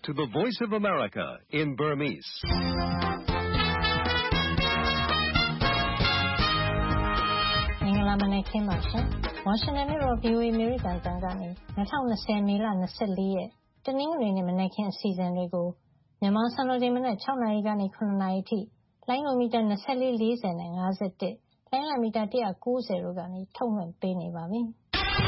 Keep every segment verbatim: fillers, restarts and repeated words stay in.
to the Voice of America in Burmese. ။မင်္ဂလာမနက်ခင်းပါရှင်။ Washington မြို့တော် ဗွီအိုအေ အမေရိကန်အသံကနေ၂၀၂၀မေလ၂၄ရက်တနင်္ဂနွေနေ့မနက်ခင်းအစီအစဉ်တွေကိုမြန်မာစံတော်ချိန်မနက်၆နာရီကနေ၇နာရီအထိလိုင်းနိုမီတာ၂၄ ၄၀နဲ့၅၁လိုင်းနိုမီတာ၁၉၀တို့ကနေထုတ်လွှင့်ပေးနေပါပြီ။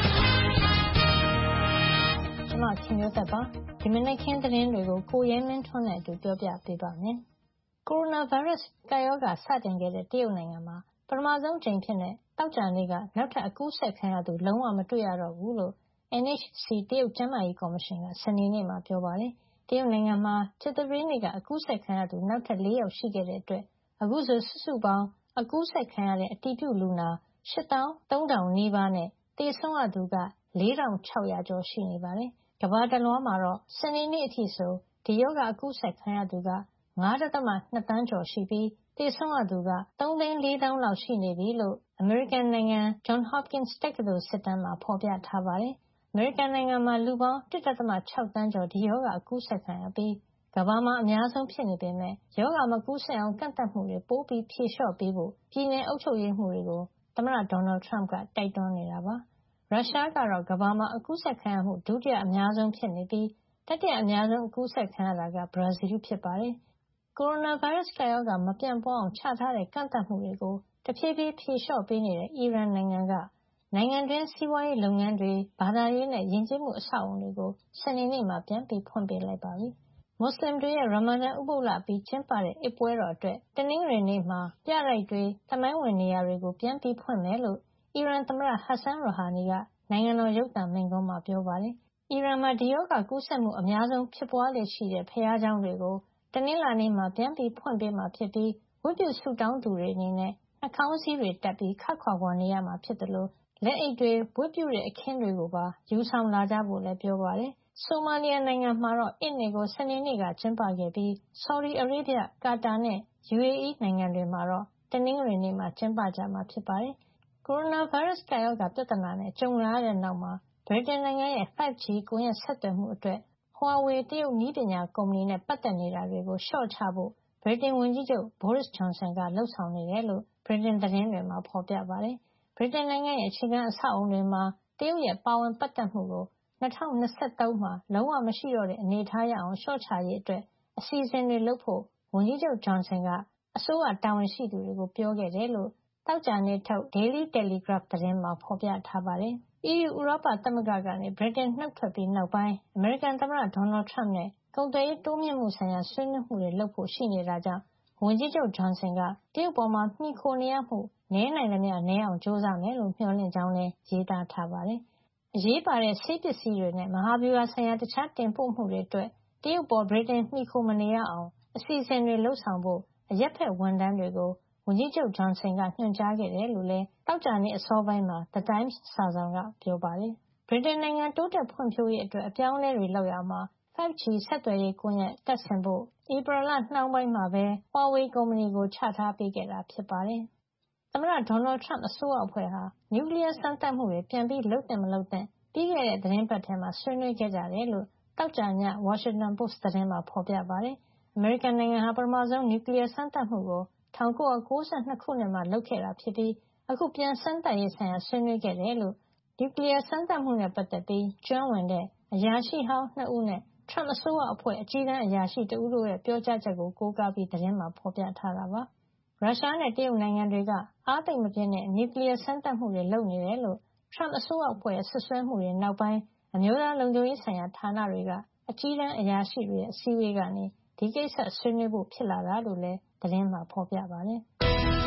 ကျွန်မခင်မျိုးသက်ပါဒီမနက်ခင်းသတင်းတွေကိုကိုရဲမင်းထွန်းနဲ့အတူပြောပြပေးပါမယ်။ကိုရိုနာဗိုင်းရပ်စ်ကာရောဂါစတင်ခဲ့တဲ့တရုတ်နိုင်ငံမှာပထမဆုံးကြိမ်ဖြစ်တဲ့တောက်ကြနေ့ကနောက်ထပ်အကူးဆက်ခံရသူလုံးဝမတွေ့ရတော့ဘူးလို့ N H C တရုတ်ကျန်းမာရေးကော်မရှင်ကစနေနေ့မှာပြောပါတယ်။တရုတ်နိုင်ငံမှာကြာသပတေးနေ့ကအကူးဆက်ခံရသူနောက်ထပ်၄ယောက်ရှိခဲ့တဲ့အတွက်အခုဆိုစုစုပေါင်းအကူးဆက်ခံရတဲ့အတည်ပြုလူနာ၈သောင်း၃ထောင်နီးပါးနဲ့သေဆုံးရသူက၄ထောင်၆ရာကျော်ရှိနေပါတယ်။ကမ္ဘာတလွှားမှာတော့စနေနေ့အထိဆိုဒီရောဂါအကူးဆက်ခံရသူက၅.၂သန်းကျော်ရှိပြီးသေဆုံးရသူက၃သိန်း၄သောင်းလောက်ရှိနေပြီလို့အမေရိကန်နိုင်ငံ Johns Hopkins တက္ကသိုလ်စစ်တမ်းမှာဖော်ပြထားပါတယ်။အမေရိကန်နိုင်ငံမှာလူပေါင်း၁.၆သန်းကျော်ဒီရောဂါအကူးဆက်ခံရပြီးကမ္ဘာမှာအများဆုံးဖြစ်နေပေမဲ့ရောဂါမကူးစက်အောင်ကန့်သတ်မှုတွေပိုပြီးဖြေလျှော့ပေးဖို့ပြည်내အုပ်ချုပ်ရေးမှူးတွေကိုသမ္မတဒေါ်နယ်ထရမ့်ကတိုက်တွန်းနေတာပါ။ရုရှားကတော့ကမ္ဘာမှာအကူးဆက်ခံရမှုဒုတိယအများဆုံးဖြစ်နေပြီးတတိယအများဆုံးအကူးဆက်ခံရတာကဘရာဇီးဖြစ်ပါတယ်။ကိုရိုနာဗိုင်းရပ်စ်ကာရောဂါမပြန့်ပွားအောင်ချထားတဲ့ကန့်သတ်မှုတွေကိုတဖြည်းဖြည်းဖြေလျှော့ပေးနေတဲ့အီရန်နိုင်ငံကနိုင်ငံတွင်းစီးပွားရေးလုပ်ငန်းတွေဘာသာရေးနဲ့ယဉ်ကျေးမှုအဆောက်အအုံတွေကိုစနေနေ့မှာပြန်ပြီးဖွင့်ပေးလိုက်ပါပြီ။မွတ်စလင်တွေရဲ့ရာမာဒန်ဥပုသ်လပြီးကျင်းပတဲ့အိဒ်ပွဲတော်အတွက်တနင်္ဂနွေနေ့မှာပြတိုက်တွေသမိုင်းဝင်နေရာတွေကိုပြန်ပြီးဖွင့်မယ်လို့အီရန်သမ္မတဟက်ဆန်ရိုဟာနီကနိုင်ငံတော်ရုပ်သံမိန့်ခွန်းမှာပြောပါတယ်။အီရန်မှာဒီရောဂါကူးစက်မှုအများဆုံးဖြစ်ပွားလေ့ရှိတဲ့ဘုရားကျောင်းတွေကိုတနင်္လာနေ့မှာပြန်ပြီးဖွင့်ပေးမှာဖြစ်ပြီးဝတ်ပြုဆုတောင်းသူတွေအနေနဲ့နှာခေါင်းစည်းတွေတပ်ပြီးခပ်ခွာခွာနေရမှာဖြစ်တယ်လို့လက်အိတ်တွေဝတ်ပြုတဲ့အခင်းတွေကိုပါယူဆောင်လာကြဖို့လည်းပြောပါတယ်။ဆိုမာလီယာနိုင်ငံမှာတော့အစ်နေ့ကိုစနေနေ့ကကျင်းပခဲ့ပြီးဆော်ဒီအာရေဗျကာတာနဲ့ U A E နိုင်ငံတွေမှာတော့တနင်္ဂနွေနေ့မှာကျင်းပကြမှာဖြစ်ပါတယ်။ကိုရိုနာဗိုင်းရပ်စ်ကာရောဂါပြဿနာနဲ့ကြုံလာရတဲ့နောက်မှာဗြိတိန်နိုင်ငံရဲ့ five G ကွန်ရက်ဆက်သွယ်မှုအတွက် Huawei တရုတ်နည်းပညာကုမ္ပဏီနဲ့ပတ်သက်နေတာတွေကိုလျှော့ချဖို့ဗြိတိန်ဝန်ကြီးချုပ် Boris Johnson ကလှုံ့ဆော်နေတယ်လို့ဗြိတိန်သတင်းတွေမှာဖော်ပြပါတယ်။ဗြိတိန်နိုင်ငံရဲ့အခြေခံအဆောက်အအုံတွေမှာတရုတ်ရဲ့ပါဝင်ပတ်သက်မှုကို၂၀၂၃မှာလုံးဝမရှိတော့တဲ့အနေအထားရအောင်လျှော့ချရေးအတွက်အစီအစဉ်တွေလုပ်ဖို့ဝန်ကြီးချုပ် Johnson ကအစိုးရတာဝန်ရှိသူတွေကိုပြောခဲ့တယ်လို့သောကြာနေ့ထုတ် Daily Telegraph သတင်းမှာဖော်ပြထားပါတယ်။ E U ဥရောပသမဂ္ဂကနေဗြိတိန်နှုတ်ထွက်ပြီးနောက်ပိုင်းအမေရိကန်သမ္မတဒေါ်နယ်ထရမ့်နဲ့ကုန်သွယ်ရေးတိုးမြှင့်မှုဆိုင်ရာဆွေးနွေးမှုတွေလုပ်ဖို့ရှိနေတာကြောင့်ဝန်ကြီးချုပ် Johnson ကတရုတ်ပေါ်မှီခိုနေရမှုနည်းနိုင်သမျှနည်းအောင်ကြိုးစားမယ်လို့မျှော်လင့်ကြောင်းလည်းရေးသားထားပါတယ်။အရေးပါတဲ့ဆေးပစ္စည်းတွေနဲ့မဟာဗျူဟာဆိုင်ရာတခြားတင်ပို့မှုတွေအတွက်တရုတ်ပေါ်ဗြိတိန်မှီခိုမနေရအောင်အစီအစဉ်တွေလုပ်ဆောင်ဖို့အရပ်ဘက်ဝန်ထမ်းတွေကိုဝန်ကြီးချုပ် Johnson ကညွှန်ကြားခဲ့တယ်လို့လည်းသောကြာနေ့အစောပိုင်းမှာ The Times စာစောင်ကပြောပါတယ်။ဗြိတိန်နိုင်ငံတိုးတက်ဖွံ့ဖြိုးရေးအတွက်အပြောင်းအလဲတွေလုပ်ရာမှာfive G ဆက်သွယ်ရေးကွန်ရက်တပ်ဆင်ဖို့ဧပြီလနှောင်းပိုင်းမှာပဲ Huawei ကုမ္ပဏီကိုချထားပေးခဲ့တာဖြစ်ပါတယ်။သမ္မတဒေါ်နယ်ထရမ့်အစိုးရအဖွဲ့ဟာနျူကလီးယားစမ်းသပ်မှုတွေပြန်ပြီးလုပ်သင့်မလုပ်သင့်ပြီးခဲ့တဲ့သတင်းပတ်ထဲမှာဆွေးနွေးခဲ့ကြတယ်လို့သောကြာည Washington Post သတင်းမှာဖော်ပြပါတယ်။အမေရိကန်နိုင်ငံဟာပထမဆုံးနျူကလီးယားစမ်းသပ်မှုကို၁၉၉၂ခုနှစ်မှာလုပ်ခဲ့တာဖြစ်ပြီးအခုပြန်စမ်းသပ်ရေးဆိုင်ရာဆွေးနွေးခဲ့တယ်လို့နျူကလီးယားစမ်းသပ်မှုနဲ့ပတ်သက်ပြီးကျွမ်းဝင်တဲ့အရာရှိဟောင်းနှစ်ဦးနဲ့ထရမ့်အစိုးရအဖွဲ့အကြီးတန်းအရာရှိတဦးတို့ရဲ့ပြောကြားချက်ကိုကိုးကားပြီးသတင်းမှာဖော်ပြထားတာပါ။ရုရှားနဲ့တရုတ်နိုင်ငံတွေကအားသိပ်မပြင်းတဲ့နျူကလီးယားစမ်းသပ်မှုတွေလုပ်နေတယ်လို့ထရမ့်အစိုးရအဖွဲ့ရဲ့ဆွဆွဲမှုတွေနောက်ပိုင်းအမျိုးသားလုံခြုံရေးဆိုင်ရာဌာနတွေကအကြီးတန်းအရာရှိတွေရဲ့အစည်းအဝေးကနေဒီကိစ္စဆွေးနွေးဖို့ဖြစ်လာတာလို့လည်းသတင်းမှာဖော်ပြပါတယ်။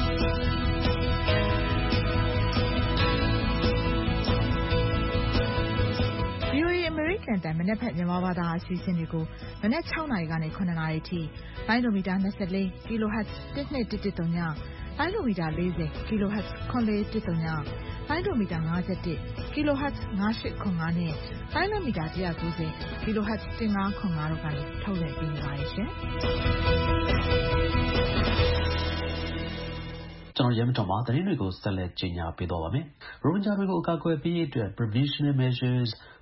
V O A အမေရိကန်အသံမနက်ဖြန်မြန်မာဘာသာအစီအစဉ်တွေကိုမနက်၆နာရီကနေ၇နာရီအထိလိုင်းဒိုမီတာ၂၄ kilohertz တစ်နှစ်တစ်တစ်သုံးညလိုင်းဒိုမီတာ၄၀ kilohertz ခွန်လေးတစ်သုံးညလိုင်းဒိုမီတာ၅၁ kilohertz ၅၈ခွန်၅နဲ့လိုင်းဒိုမီတာ၁၉၀ kilohertz ၁၅ခွန်၅တို့ကနေထုတ်လွှင့်ပေးနေပါတယ်ရှင်။ကျွန်တော်ရဲမတော်မှာသတင်းတွေကိုဆက်လက်ကြီးညာပေးတော့ပါမယ်။ ရိုဟင်ဂျာတွေကိုအကာအကွယ်ပေးရေးအတွက် Provisional Measures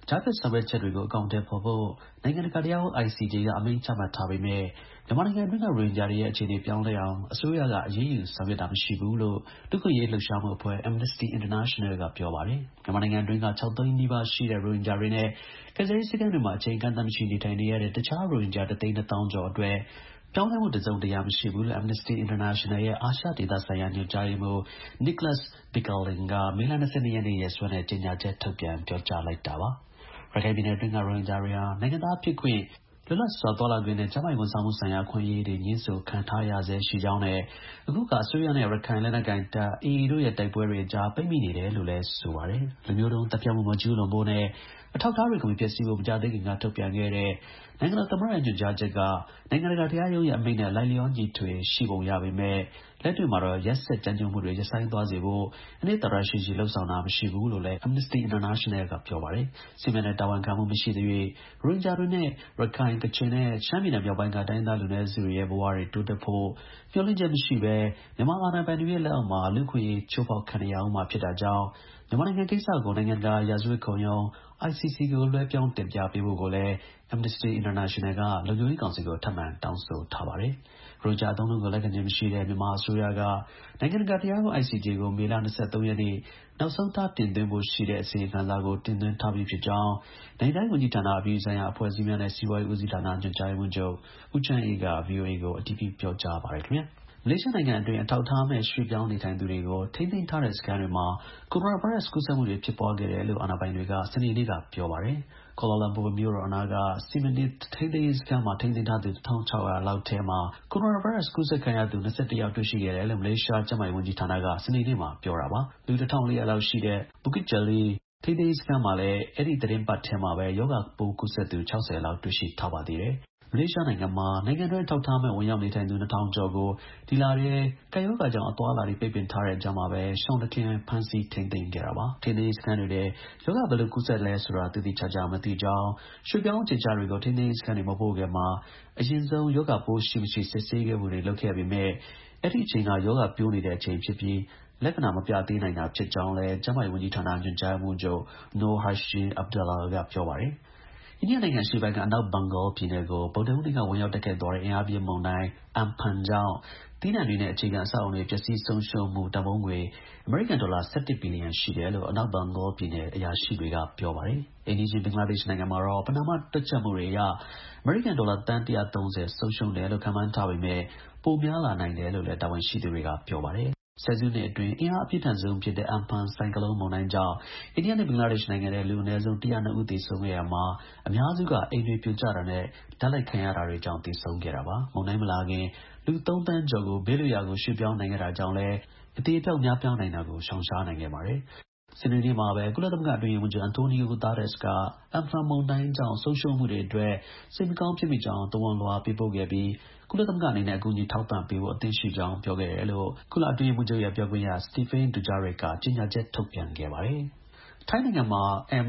ကြားဖြတ်ဆောင်ရွက်ချက်တွေကိုအကောင့်ထဲပေါ်ဖို့နိုင်ငံတကာတရားရုံး I C J ကအမိန့်ချမှတ်ထားပေမဲ့မြန်မာနိုင်ငံအတွင်းကရိုဟင်ဂျာတွေရဲ့အခြေအနေပြောင်းလဲအောင်အစိုးရကအရေးယူဆောင်ရွက်တာမရှိဘူးလို့လူ့အခွင့်အရေးလှုပ်ရှားမှုအဖွဲ့ Amnesty International ကပြောပါတယ်မြန်မာနိုင်ငံအတွင်းက၆သိန်းနီးပါးရှိတဲ့ရိုဟင်ဂျာတွေနဲ့ကယ်ဆယ်ရေးစခန်းတွေမှာအချိန်ကန့်သတ်မရှိနေထိုင်နေရတဲ့တခြားရိုဟင်ဂျာတစ်သိန်းနှစ်သောင်းကျော်အတွက်ပြောင်းလဲမှုတစ်စုံတစ်ရာမရှိဘူးလို့ Amnesty International ရဲ့အာရှဒေသဆိုင်ရာညွှန်ကြားရေးမှူး Nicholas Bequelin ကမေလ၂၂ရက်နေ့ရက်စွဲနဲ့ကြေညာချက်ထုတ်ပြန်ပြောကြားလိုက်တာပါရခိုင်ပြည်နယ်အတွင်းကရိုဟင်ဂျာတွေဟာနိုင်ငံသားဖြစ်ခွင့်လွတ်လပ်စွာသွားလာခွင့်နဲ့ကျန်းမာရေးဝန်ဆောင်မှုဆိုင်ရာအခွင့်အရေးတွေညှင်းဆိုခံထားရဆဲရှိကြောင်းနဲ့အခုကအစိုးရနဲ့ရခိုင်လက်နက်ကိုင်တပ် A A တို့ရဲ့တိုက်ပွဲတွေအကြားပိတ်မိနေတယ်လို့လည်းဆိုပါတယ်လူမျိုးတုံးတပ်ဖြတ်မှုမကျူးလွန်ဖို့နဲ့အထောက်အထားတွေကိုမပျက်စီးဖို့မကြသေးခင်ကထုတ်ပြန်ခဲ့တဲ့နိုင်ငံတော်သမ္မတရဲ့ညွှန်ကြားချက်ကနိုင်ငံတကာတရားရုံးရဲ့အမိန့်နဲ့လိုက်လျောညီထွေရှိပုံရပေမဲ့လက်တွေ့မှာတော့ရက်စက်ကြမ်းကြုတ်မှုတွေရပ်ဆိုင်းသွားစေဖို့အနှစ်သာရရှိရှိလှုံ့ဆော်တာမရှိဘူးလို့လည်း Amnesty International ကပြောပါတယ်စီမံတဲ့တာဝန်ခံမှုမရှိသေး၍ရိုဟင်ဂျာတွေနဲ့ရခိုင်ကချင်နဲ့ရှမ်းပြည်နယ်မြောက်ပိုင်းကတိုင်းသားလူနည်းစုတွေရဲ့ဘဝတွေတိုးတက်ဖို့မျှော်လင့်ချက်မရှိဘဲမြန်မာအာဏာပိုင်တွေရဲ့လက်အောက်မှာလူ့ခွင့်ရေးချိုးဖောက်ခံရအောင်မှာဖြစ်တာကြောင့်မြန်မာနိုင်ငံကိစ္စကိုနိုင်ငံတကာရာဇဝတ်ခုံရုံး I C C ကိုလွှဲပြောင်းတင်ပြပေးဖို့ကိုလည်း Amnesty International ကလုံခြုံရေးကောင်စီကိုထပ်မံတောင်းဆိုထားပါတယ်။ရိုဟင်ဂျာအသုံးအနှုန်းကိုလက်ခံခြင်းမရှိတဲ့မြန်မာအစိုးရကနိုင်ငံတကာတရားရုံး I C J ကိုမေလ၂၃ရက်နေ့နောက်ဆုံးထားတင်သွင်းဖို့ရှိတဲ့အစီရင်ခံစာကိုတင်သွင်းထားပြီးဖြစ်ကြောင်းနိုင်ငံတိုင်းဝန်ကြီးဌာနအပြည်ပြည်ဆိုင်ရာအဖွဲ့အစည်းများနဲ့စီးပွားရေးဦးစီးဌာနညွှန်ကြားရေးမှူးချုပ်ဦးချမ်းအေးက ဗွီအိုအေကိုအတည်ပြုပြောကြားပါတယ်ခင်ဗျာမလေးရှားနိုင်ငံအတွင်းအထောက်အထားမဲ့ရွှေ့ပြောင်းနေထိုင်သူတွေကိုထိန်းသိမ်းထားတဲ့စခန်းတွေမှာကိုရိုနာဗိုင်းရပ်စ်ကူးစက်မှုတွေဖြစ်ပွားခဲ့တယ်လို့အာဏာပိုင်တွေကစနေနေ့ကပြောပါတယ်ကွာလာလမ်ပူမြို့တော်အနားကစီမံနစ်ထိန်းသိမ်းရေးစခန်းမှာထိန်းသိမ်းထားသူတစ်ထောင်ခြောက်ရာလောက်ထဲမှာကိုရိုနာဗိုင်းရပ်စ်ကူးစက်ခံရသူ၂၁ယောက်တွေ့ရှိခဲ့တယ်လို့မလေးရှားကျန်းမာရေးဝန်ကြီးဌာနကစနေနေ့မှာပြောတာပါလူတစ်ထောင်လေးရာလောက်ရှိတဲ့ Bukit Jalil ထိန်းသိမ်းရေးစခန်းမှာလည်းအဲ့ဒီသတင်းပတ်ထဲမှာပဲယောဂပိုးကူးစက်သူ၆၀လောက်တွေ့ရှိထားပါသေးတယ်မလေးရှားနိုင်ငံမှာနိုင်ငံတွင်းထောက်ထားမဲ့ဝင်ရောက်နေထိုင်သူနှစ်ထောင်ကျော်ကိုဒီလထဲကပ်ရောဂါကြောင့်အသွားအလာတွေပိတ်ပင်ထားတဲ့အကြောင်းမှာပဲရှောင်းတခင်ဖမ်းဆီးထိန်းသိမ်းခဲ့တာပါထိန်းသိမ်းစခန်းတွေထဲယောဂဘယ်လိုကူးစက်လဲဆိုတာသိသိချာချာမသိကြောင်းရွှေပြောင်းအခြေချတွေကိုထိန်းသိမ်းစခန်းတွေမပို့ခင်မှာအရင်ဆုံးယောဂပိုးရှိမရှိစစ်ဆေးခဲ့မှုတွေလုပ်ခဲ့ပေမဲ့အဲ့ဒီအချိန်ကယောဂပြိုးနေတဲ့အချိန်ဖြစ်ပြီးလက္ခဏာမပြသေးနိုင်တာဖြစ်ကြောင်းလဲကျန်းမာရေးဝန်ကြီးဌာနညွှန်ကြားမှုချုပ် Noor Hashim Abdullah ကပြောပါတယ်အိန္ဒိယနိုင်ငံအရှေ့ပိုင်းကအနောက်ဘင်္ဂါလ်ပြည်နယ်ကိုဗုဒ္ဓဟူးနေ့ကဝင်ရောက်တိုက်ခတ်သွားတဲ့အင်အားပြင်းမုန်တိုင်း Amphan ကြောင့်သီးနှံတွေနဲ့အခြေခံအဆောက်အအုံတွေပျက်စီးဆုံးရှုံးမှုတန်ဖိုးငွေအမေရိကန်ဒေါ်လာ၁၁ဘီလီယံရှိတယ်လို့အနောက်ဘင်္ဂါလ်ပြည်နယ်အရာရှိတွေကပြောပါတယ်အိမ်နီးချင်းဘင်္ဂလားဒေ့ရှ်နိုင်ငံမှာတော့ပဏာမတွက်ချက်မှုတွေအရအမေရိကန်ဒေါ်လာသန်း၁၃၀ဆုံးရှုံးတယ်လို့ခန့်မှန်းထားပေမဲ့ပိုများလာနိုင်တယ်လို့လည်းတာဝန်ရှိသူတွေကပြောပါတယ်ဆယ်စုနှစ်အတွင်းအင်အားအပြင်းထန်ဆုံးဖြစ်တဲ့ Amphan ဆိုင်ကလုန်းမုန်တိုင်းကြောင့်အိန္ဒိယနဲ့ဘင်္ဂလားဒေ့ရှ်နိုင်ငံတွေလူအနည်းဆုံး၁၀၂ဦးသေဆုံးခဲ့ရမှာအများစုကအိမ်တွေပြိုကျတာနဲ့ဓာတ်လိုက်ခံရတာတွေကြောင့်သေဆုံးခဲ့တာပါမုန်တိုင်းမလာခင်လူသုံးသန်းကျော်ကိုဘေးလွတ်ရာကိုရွှေ့ပြောင်းနိုင်ခဲ့တာကြောင့်လည်းအသေးအပြောက်များပြားနိုင်တာကိုရှောင်ရှားနိုင်ခဲ့ပါတယ်စနေနေ့မှာပဲကုလသမဂ္ဂအတွင်းရေးမှူးချုပ် Antonio Guterres က Amphan မုန်တိုင်းကြောင့်ဆုံးရှုံးမှုတွေအတွက်စိတ်မကောင်းဖြစ်မိကြောင်းသဝဏ်လွှာပေးပို့ခဲ့ပြီးကုလသမဂ္ဂအနေနဲ့အကူအညီထောက်ပံ့ပေးဖို့အသင့်ရှိကြောင်းပြောခဲ့တယ်လို့ကုလအတွင်းရေးမှူးချုပ်ရဲ့ပြောခွင့်ရ Stéphane Dujarric ကကြေညာချက်ထုတ်ပြန်ခဲ့ပါတယ်ထိုင်းနိုင်ငံမှာ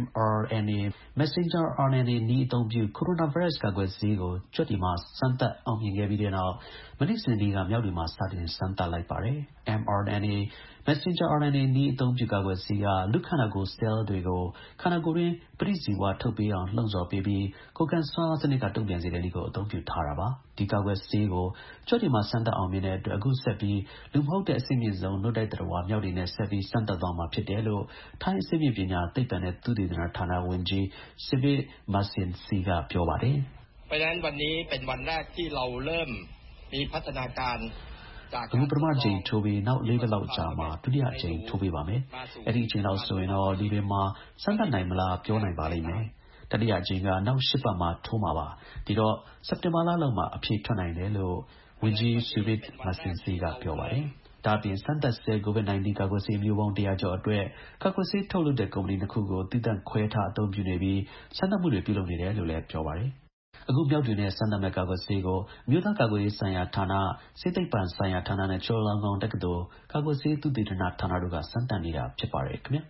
mRNA messenger R N A နည်းအသုံးပြုကိုရိုနာဗိုင်းရပ်စ်ကာကွယ်ဆေးကိုကြွက်တွေမှာစမ်းသပ်အောင်မြင်ခဲ့ပြီးတဲ့နောက်မနေ့စနေနေ့ကမြောက်တွေမှာစတင်စမ်းသပ်လိုက်ပါတယ် mRNA messenger R N A နည်းအသုံးပြုကာကွယ်ဆေးကလူခန္ဓာကိုယ် cell တွေကိုခန္ဓာကိုယ်တွင်းပရိဇီဝထုတ်ပေးအောင်လှုံ့ဆော်ပေးပြီးကိုယ်ခံစွမ်းအားစနစ်ကတုံ့ပြန်စေတဲ့နည်းကိုအသုံးပြုထားတာပါဒီကာကွယ်ဆေးကိုကြွက်တွေမှာစမ်းသပ်အောင်မြင်တဲ့အတွက်အခုဆက်ပြီးလူမဟုတ်တဲ့အဆင့်မြင့်ဆုံးနှုတ်တိုက်သတ္တဝါမြောက်တွေနဲ့ဆက်ပြီးစမ်းသပ်သွားမှာဖြစ်တယ်လို့ထိုင်းအဆင့်မြင့်ပညာသိပ္ပံနဲ့သုတေသနဌာနဝန်ကြီး Sivat Masinsri ကပြောပါတယ်เพราะฉะนั้นวันนี้เป็นวันแรกที่เราเริ่มมีพัฒนาการအခုပထမအချိန်ထိုးပြီးနောက်လေးပတ်လောက်ကြာမှာဒုတိယအချိန်ထိုးပေးပါမယ်အဲ့ဒီအချိန်လောက်ဆိုရင်တော့ဒီတွေမှာစမ်းသပ်နိုင်မလားပြောနိုင်ပါလိမ့်မယ်တတိယအချိန်ကနောက်ရှစ်ပတ်မှာထိုးမှာပါဒီတော့စက်တင်ဘာလလောက်မှာအဖြေထွက်နိုင်တယ်လို့ဝန်ကြီး Sivat Masinsri ကပြောပါတယ်ဒါအပြင်စမ်းသပ်ဆဲ COVID 19 ကာကွယ်ဆေးမျိုးပေါင်း၁၀၀ကျော်အတွက်ကာကွယ်ဆေးထုတ်လုပ်တဲ့ကုမ္ပဏီနှစ်ခုကိုသီးသန့်ခွဲထားအသုံးပြုနေပြီးစမ်းသပ်မှုတွေပြုလုပ်နေတယ်လို့လည်းပြောပါတယ်အခုမြောက်တွေနဲ့စမ်းသပ်မဲ့ကာကွယ်ဆေးကိုအမျိုးသားကာကွယ်ရေးဆိုင်ရာဌာနဆေးသိပ္ပံဆိုင်ရာဌာနနဲ့ချူလာလောင်ကောင်တက္ကသိုလ်ကာကွယ်ဆေးသုတေသနဌာနတို့ကစမ်းသပ်နေတာဖြစ်ပါတယ်ခင်ဗျာ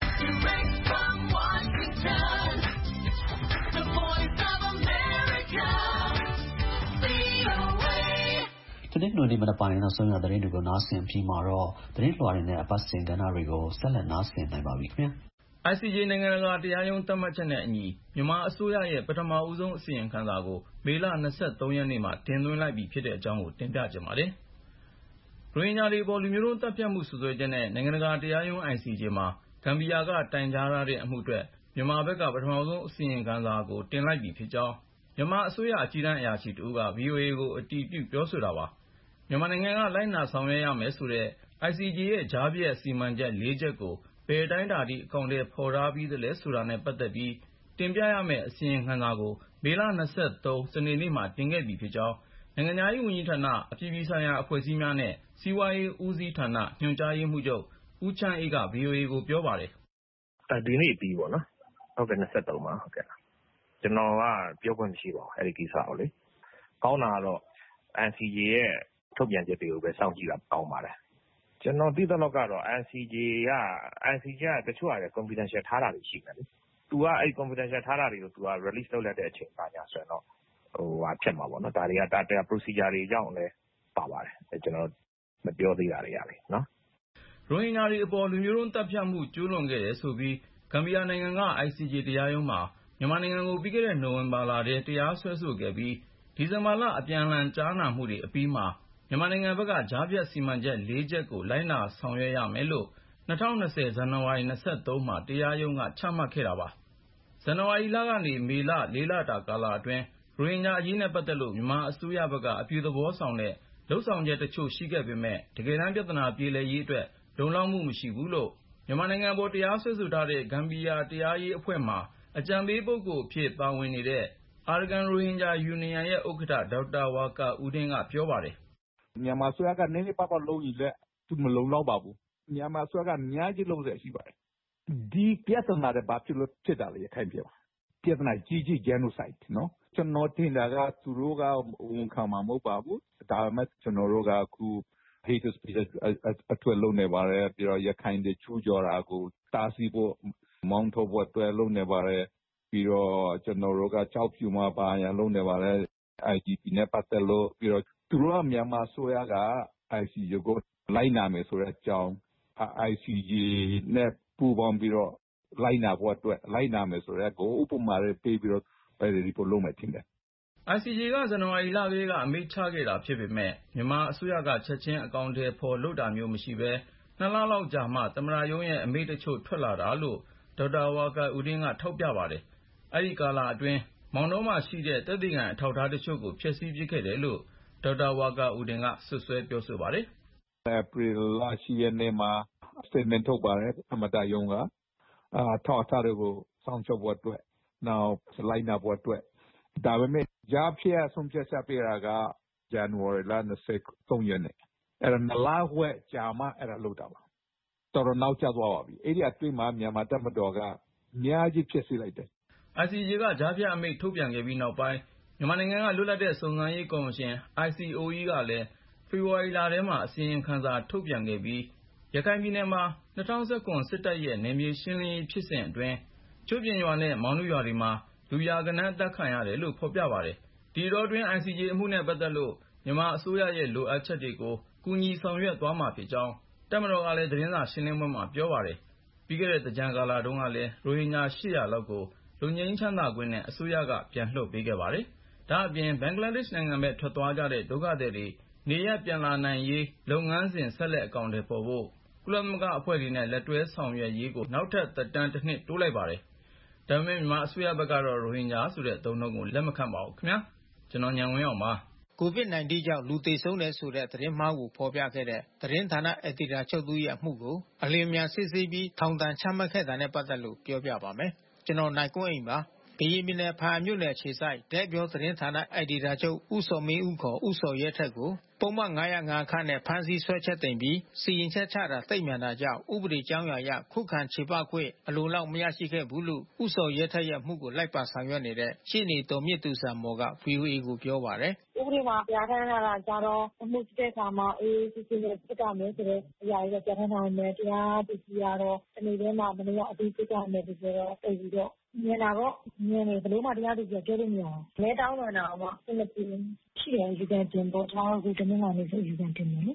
တနင်္ဂနွေနေ့မနက်ပိုင်းနောက်ဆုံးရသတင်းတွေကိုနားဆင်ပြီးမှာတော့သတင်းလွှာတွေနဲ့အပတ်စဉ်ကဏ္ဍတွေကိုဆက်လက်နားဆင်နိုင်ပါပြီခင်ဗျာ I C J နိုင်ငံတကာတရားရုံးသတ်မှတ်ချက်နဲ့အညီမြန်မာအစိုးရရဲ့ပထမဦးဆုံးအစီရင်ခံစာကိုမေလ၂၃ရက်နေ့မှာတင်သွင်းလိုက်ပြီဖြစ်တဲ့အကြောင်းကိုတင်ပြကြပါမယ်။ ရိုဟင်ဂျာတွေပေါ်လူမျိုးတုံးသတ်ဖြတ်မှုစွပ်စွဲချက်နဲ့နိုင်ငံတကာတရားရုံး I C J မှာဂမ်ဘီယာကတိုင်ကြားထားတဲ့အမှုအတွက်မြန်မာဘက်ကပထမဆုံးအစီရင်ခံစာကိုတင်လိုက်ပြီဖြစ်ကြောင်းမြန်မာအစိုးရအကြီးတန်းအရာရှိတဦးက ဗွီအိုအေကိုအတည်ပြုပြောဆိုတာပါ။ မြန်မာနိုင်ငံကလိုက်နာဆောင်ရွက်ရမယ်ဆိုတဲ့ I C J ရဲ့ကြားဖြတ်စီမံချက် လေးချက်ကိုဘယ်အတိုင်းအတာထိအကောင်အထည်ဖော်ထားပြီးသလဲဆိုတာနဲ့ပတ်သက်ပြီးတင်ပြရမယ့်အစီရင်ခံစာကိုမေလ၂၃ စနေနေ့မှာတင်ခဲ့ပြီဖြစ်ကြောင်းနိုင်ငံခြားရေးဝန်ကြီးဌာနအပြည်ပြည်ဆိုင်ရာအဖွဲ့အစည်းများနဲ့စီးပွားရေးဦးစီးဌာနညွှန်ကြားရေးမှူးချုပ်ဦးချမ်းအေးက ဗွီအိုအေကိုပြောပါတယ်။ဒီနေ့ပြီးပေါ့နော်။ဟုတ်ကဲ့၂၃မှာဟုတ်ကဲ့။ကျွန်တော်ကပြောခွင့်မရှိပါဘူးအဲ့ဒီကိစ္စကိုလေ။ကောင်းတာကတော့ I C J ရဲ့ထုတ်ပြန်ချက်တွေကိုပဲစောင့်ကြည့်တာကောင်းပါတယ်။ကျွန်တော်သိသလောက်ကတော့ I C J က I C J ကတချို့အရာ confidential ထားတာတွေရှိတယ်လေ။ तू ကအဲ့ confidential ထားတာတွေကို तू က release လုပ်လိုက်တဲ့အချိန်ပါညာဆိုရင်တော့ဟိုဟာဖြစ်မှာပေါ့နော်။ဒါတွေကဒါတရား procedure တွေကြောင့်လည်းပါပါတယ်။ကျွန်တော်မပြောသေးတာတွေရတယ်နော်။ရိုဟင်ဂျာတွေအပေါ်လူမျိုးတုံးသတ်ဖြတ်မှုကျူးလွန်ခဲ့တယ်ဆိုပြီးဂမ်ဘီယာနိုင်ငံက I C J တရားရုံးမှာမြန်မာနိုင်ငံကိုပြီးခဲ့တဲ့နိုဝင်ဘာလထဲတရားစွဲဆိုခဲ့ပြီးဒီဇင်ဘာလအပြန်အလှန်ကြားနာမှုတွေအပြီးမှာမြန်မာနိုင်ငံဘက်ကကြားဖြတ်စီမံချက် လေးချက်ကိုလိုက်နာဆောင်ရွက်ရမယ်လို့၂၀၂၀ဇန်နဝါရီ၂၃မှာတရားရုံးကချမှတ်ခဲ့တာပါ။ဇန်နဝါရီလကနေမေလ လေးလတာကာလအတွင်းရိုဟင်ဂျာအရေးနဲ့ပတ်သက်လို့မြန်မာအစိုးရဘက်ကအပြုသဘောဆောင်တဲ့လုပ်ဆောင်ချက်တချို့ရှိခဲ့ပေမဲ့တကယ်တမ်းပြဿနာပြေလည်ရေးအတွက်လုံလောက်မှုမရှိဘူးလို့မြန်မာနိုင်ငံပေါ်တရားစွဲဆိုထားတဲ့ဂမ်ဘီယာတရားရေးအဖွဲ့မှာအကြံပေးပုဂ္ဂိုလ်အဖြစ်ပါဝင်နေတဲ့ Arakan Rohingya Union ရဲ့ဥက္ကဋ္ဌဒေါက်တာဝါကာဦးဒင်းကပြောပါတယ်။မြန်မာအစိုးရကနည်းနည်းပါးပါးလုပ်ရင်လည်းသူမလုံလောက်ပါဘူး။မြန်မာအစိုးရကအများကြီးလုပ်ရရှိပါတယ်။ဒီပြဿနာတွေဘာဖြစ်လို့ဖြစ်တာလဲရခိုင်ပြည်မှာ။ပြဿနာကြီးကြီး genocide နော်။ကျွန်တော်ထင်တာကသူတို့ကဝန်ခံမှာမဟုတ်ပါဘူး။ဒါပေမဲ့ကျွန်တော်တို့ကအခု hate speech အထွတ်လုံးနေပါတယ်ပြီးတော့ရခိုင်တွေချူးကျော်တာကိုတားဆီးဖို့မောင်းထုတ်ဖို့အတွက်လုံးနေပါတယ်ပြီးတော့ကျွန်တော်တို့ကကြောက်ဖြူမှာပါရန်လုံးနေပါတယ် I D P နဲ့ပတ်သက်လို့ပြီးတော့သူတို့ကမြန်မာဆိုရက I C J ကိုလိုက်နာမယ်ဆိုတဲ့အကြောင်း I C J နဲ့ပူးပေါင်းပြီးတော့လိုက်နာဖို့အတွက်လိုက်နာမယ်ဆိုတဲ့ကိုဥပမာတွေပေးပြီးတော့ပဲဒီပေါ်လုံးမယ်ထင်တယ် I C J ကဇန်နဝါရီလကလေးကအမိန့်ချခဲ့တာဖြစ်ပေမဲ့မြန်မာအစိုးရကချက်ချင်းအကောင်အထည်ဖော်လုပ်တာမျိုးမရှိဘဲနှစ်လလောက်ကြာမှသမ္မတရုံးရဲ့အမိန့်တချို့ထွက်လာတာလို့ဒေါက်တာဝါကာဦးဒင်းကထောက်ပြပါတယ်။အဲဒီကာလအတွင်းမောင်တောမှာရှိတဲ့သက်သေခံအထောက်အထားတချို့ကိုဖျက်ဆီးပစ်ခဲ့တယ်လို့ဒေါက်တာဝါကာဦးဒင်းကဆွဆွဲပြောဆိုပါတယ်။ April လရှိရက်နေ့မှာ statement ထုတ်ပါတယ်အမတရုံးကအာထောက်ထားတွေကိုစောင့်ရှောက်ဖို့အတွက်နောက်လိုက်နာဖို့အတွက်ဒါပေမဲ့ကြားဖြတ်ဆုံးဖြတ်ချက်ပေးတာကဇန်နဝါရီလ၂၃ရက်နေ့အဲ့ဒါနလဝက်ကြာမှအဲ့ဒါလုပ်တာပါတော်တော်နောက်ကျသွားပါပြီအဲ့ဒီအတွင်းမှာမြန်မာတပ်မတော်ကအများကြီးဖြစ်စေလိုက်တယ် I C J ကကြားဖြတ်အမိန့်ထုတ်ပြန်ခဲ့ပြီးနောက်ပိုင်းမြန်မာနိုင်ငံကလွတ်လပ်တဲ့စုံစမ်းရေးကော်မရှင် I C O E ကလည်းဖေဖော်ဝါရီလထဲမှာအစီရင်ခံစာထုတ်ပြန်ခဲ့ပြီးရခိုင်ပြည်နယ်မှာ၂၀၁၇စစ်တပ်ရဲ့နယ်မြေရှင်းလင်းရေးဖြစ်စဉ်အတွင်းကျွတ်ပြင်ရွာနဲ့မောင်နုရွာတွေမှာလူရာဂဏန်းအသတ်ခံရတယ်လို့ဖော်ပြပါတယ်။ဒီတော့တွင် I C J အမှုနဲ့ပတ်သက်လို့မြန်မာအစိုးရရဲ့လိုအပ်ချက်တွေကိုကူညီဆောင်ရွက်သွားမှာဖြစ်ကြောင်းတပ်မတော်ကလည်းသတင်းစာရှင်းလင်းပွဲမှာပြောပါတယ်။ပြီးခဲ့တဲ့သင်္ကြန်ကာလတုန်းကလည်းရိုဟင်ဂျာ၈၀၀လောက်ကိုလွတ်ငြိမ်းချမ်းသာခွင့်နဲ့အစိုးရကပြန်လွှတ်ပေးခဲ့ပါတယ်။ဒါ့အပြင်ဘင်္ဂလားဒေ့ရှ်နိုင်ငံဘက်ထွက်သွားကြတဲ့ဒုက္ခသည်တွေနေရပ်ပြန်လာနိုင်ရေးလုပ်ငန်းစဉ်ဆက်လက်အကောင်အထည်ဖော်ဖို့ကုလသမဂ္ဂအဖွဲ့တွေနဲ့လက်တွဲဆောင်ရွက်ရေးကိုနောက်ထပ်သက်တမ်းတစ်နှစ်တိုးလိုက်ပါတယ်။ဒါပေမဲ့မြန်မာအစိုးရဘက်ကတော့ရိုဟင်ဂျာဆိုတဲ့အသုံးအနှုန်းကိုလက်မခံပါဘူးခင်ဗျာ။ကျွန်တော်ဉာဏ်ဝင်းအောင်ပါ။ ကိုဗစ် ၁၉ ကြောင့်လူသေဆုံးတယ်ဆိုတဲ့သတင်းမှားကိုဖော်ပြခဲ့တဲ့သတင်းဌာနအယ်ဒီတာချုပ်သူရဲ့အမှုကိုအလျင်အမြန်စစ်ဆေးပြီးထောင်ဒဏ်ချမှတ်ခဲ့တာနဲ့ပတ်သက်လို့ပြောပြပါမယ်။ ကျွန်တော်နိုင်ကွန်းအိန်ပါ။ကရင်ပြည်နယ်ဖားမြို့နယ်ခြေဆိုင်တဲ့ပြောသတင်းဌာနအယ်ဒီတာချုပ်ဦးစောမင်းဦးခေါ်ဦးစောရဲထက်ကိုပုဒ်မ၅၀၅ ခနဲ့ဖမ်းဆီးဆွဲချက်တင်ပြီးစီရင်ချက်ချတာသိပ်မြန်တာကြောင့်ဥပဒေကြောင်းအရခုခံချေပခွင့်အလိုလောက်မရရှိခဲ့ဘူးလို့ဦးစောရဲထက်ရဲ့မှုကိုလိုက်ပါဆောင်ရွက်နေတဲ့ရှေ့နေတော်မြင့်သူစံမော်က ဗွီအိုအေ ကိုပြောပါတယ်။ဥပဒေမှာပြဋ္ဌာန်းထားတာကြတော့အမှုစစ်တဲ့အခါမှာအေးစစ်စစ်နဲ့စစ်ကြမယ်ဆိုတဲ့အရာတွေပြဋ္ဌာန်းထားတယ်တရားသူကြီးကတော့ဒီနေ့ထဲမှာမနေ့ကအပြီးစစ်ကြမယ်ဆိုတော့အဲ့ဒီတော့မြင်တာတော့မြင်တယ်ဘယ်လိုမှတရားသူကြီးပြောလို့မရဘူး။လဲတောင်းတာတော့မှစနစ်ပြင်းရှိတယ်ယူကန်တင်ပေါ်ထားကိုတမန်ကနေဆိုယူကန်တင်တယ်လေမ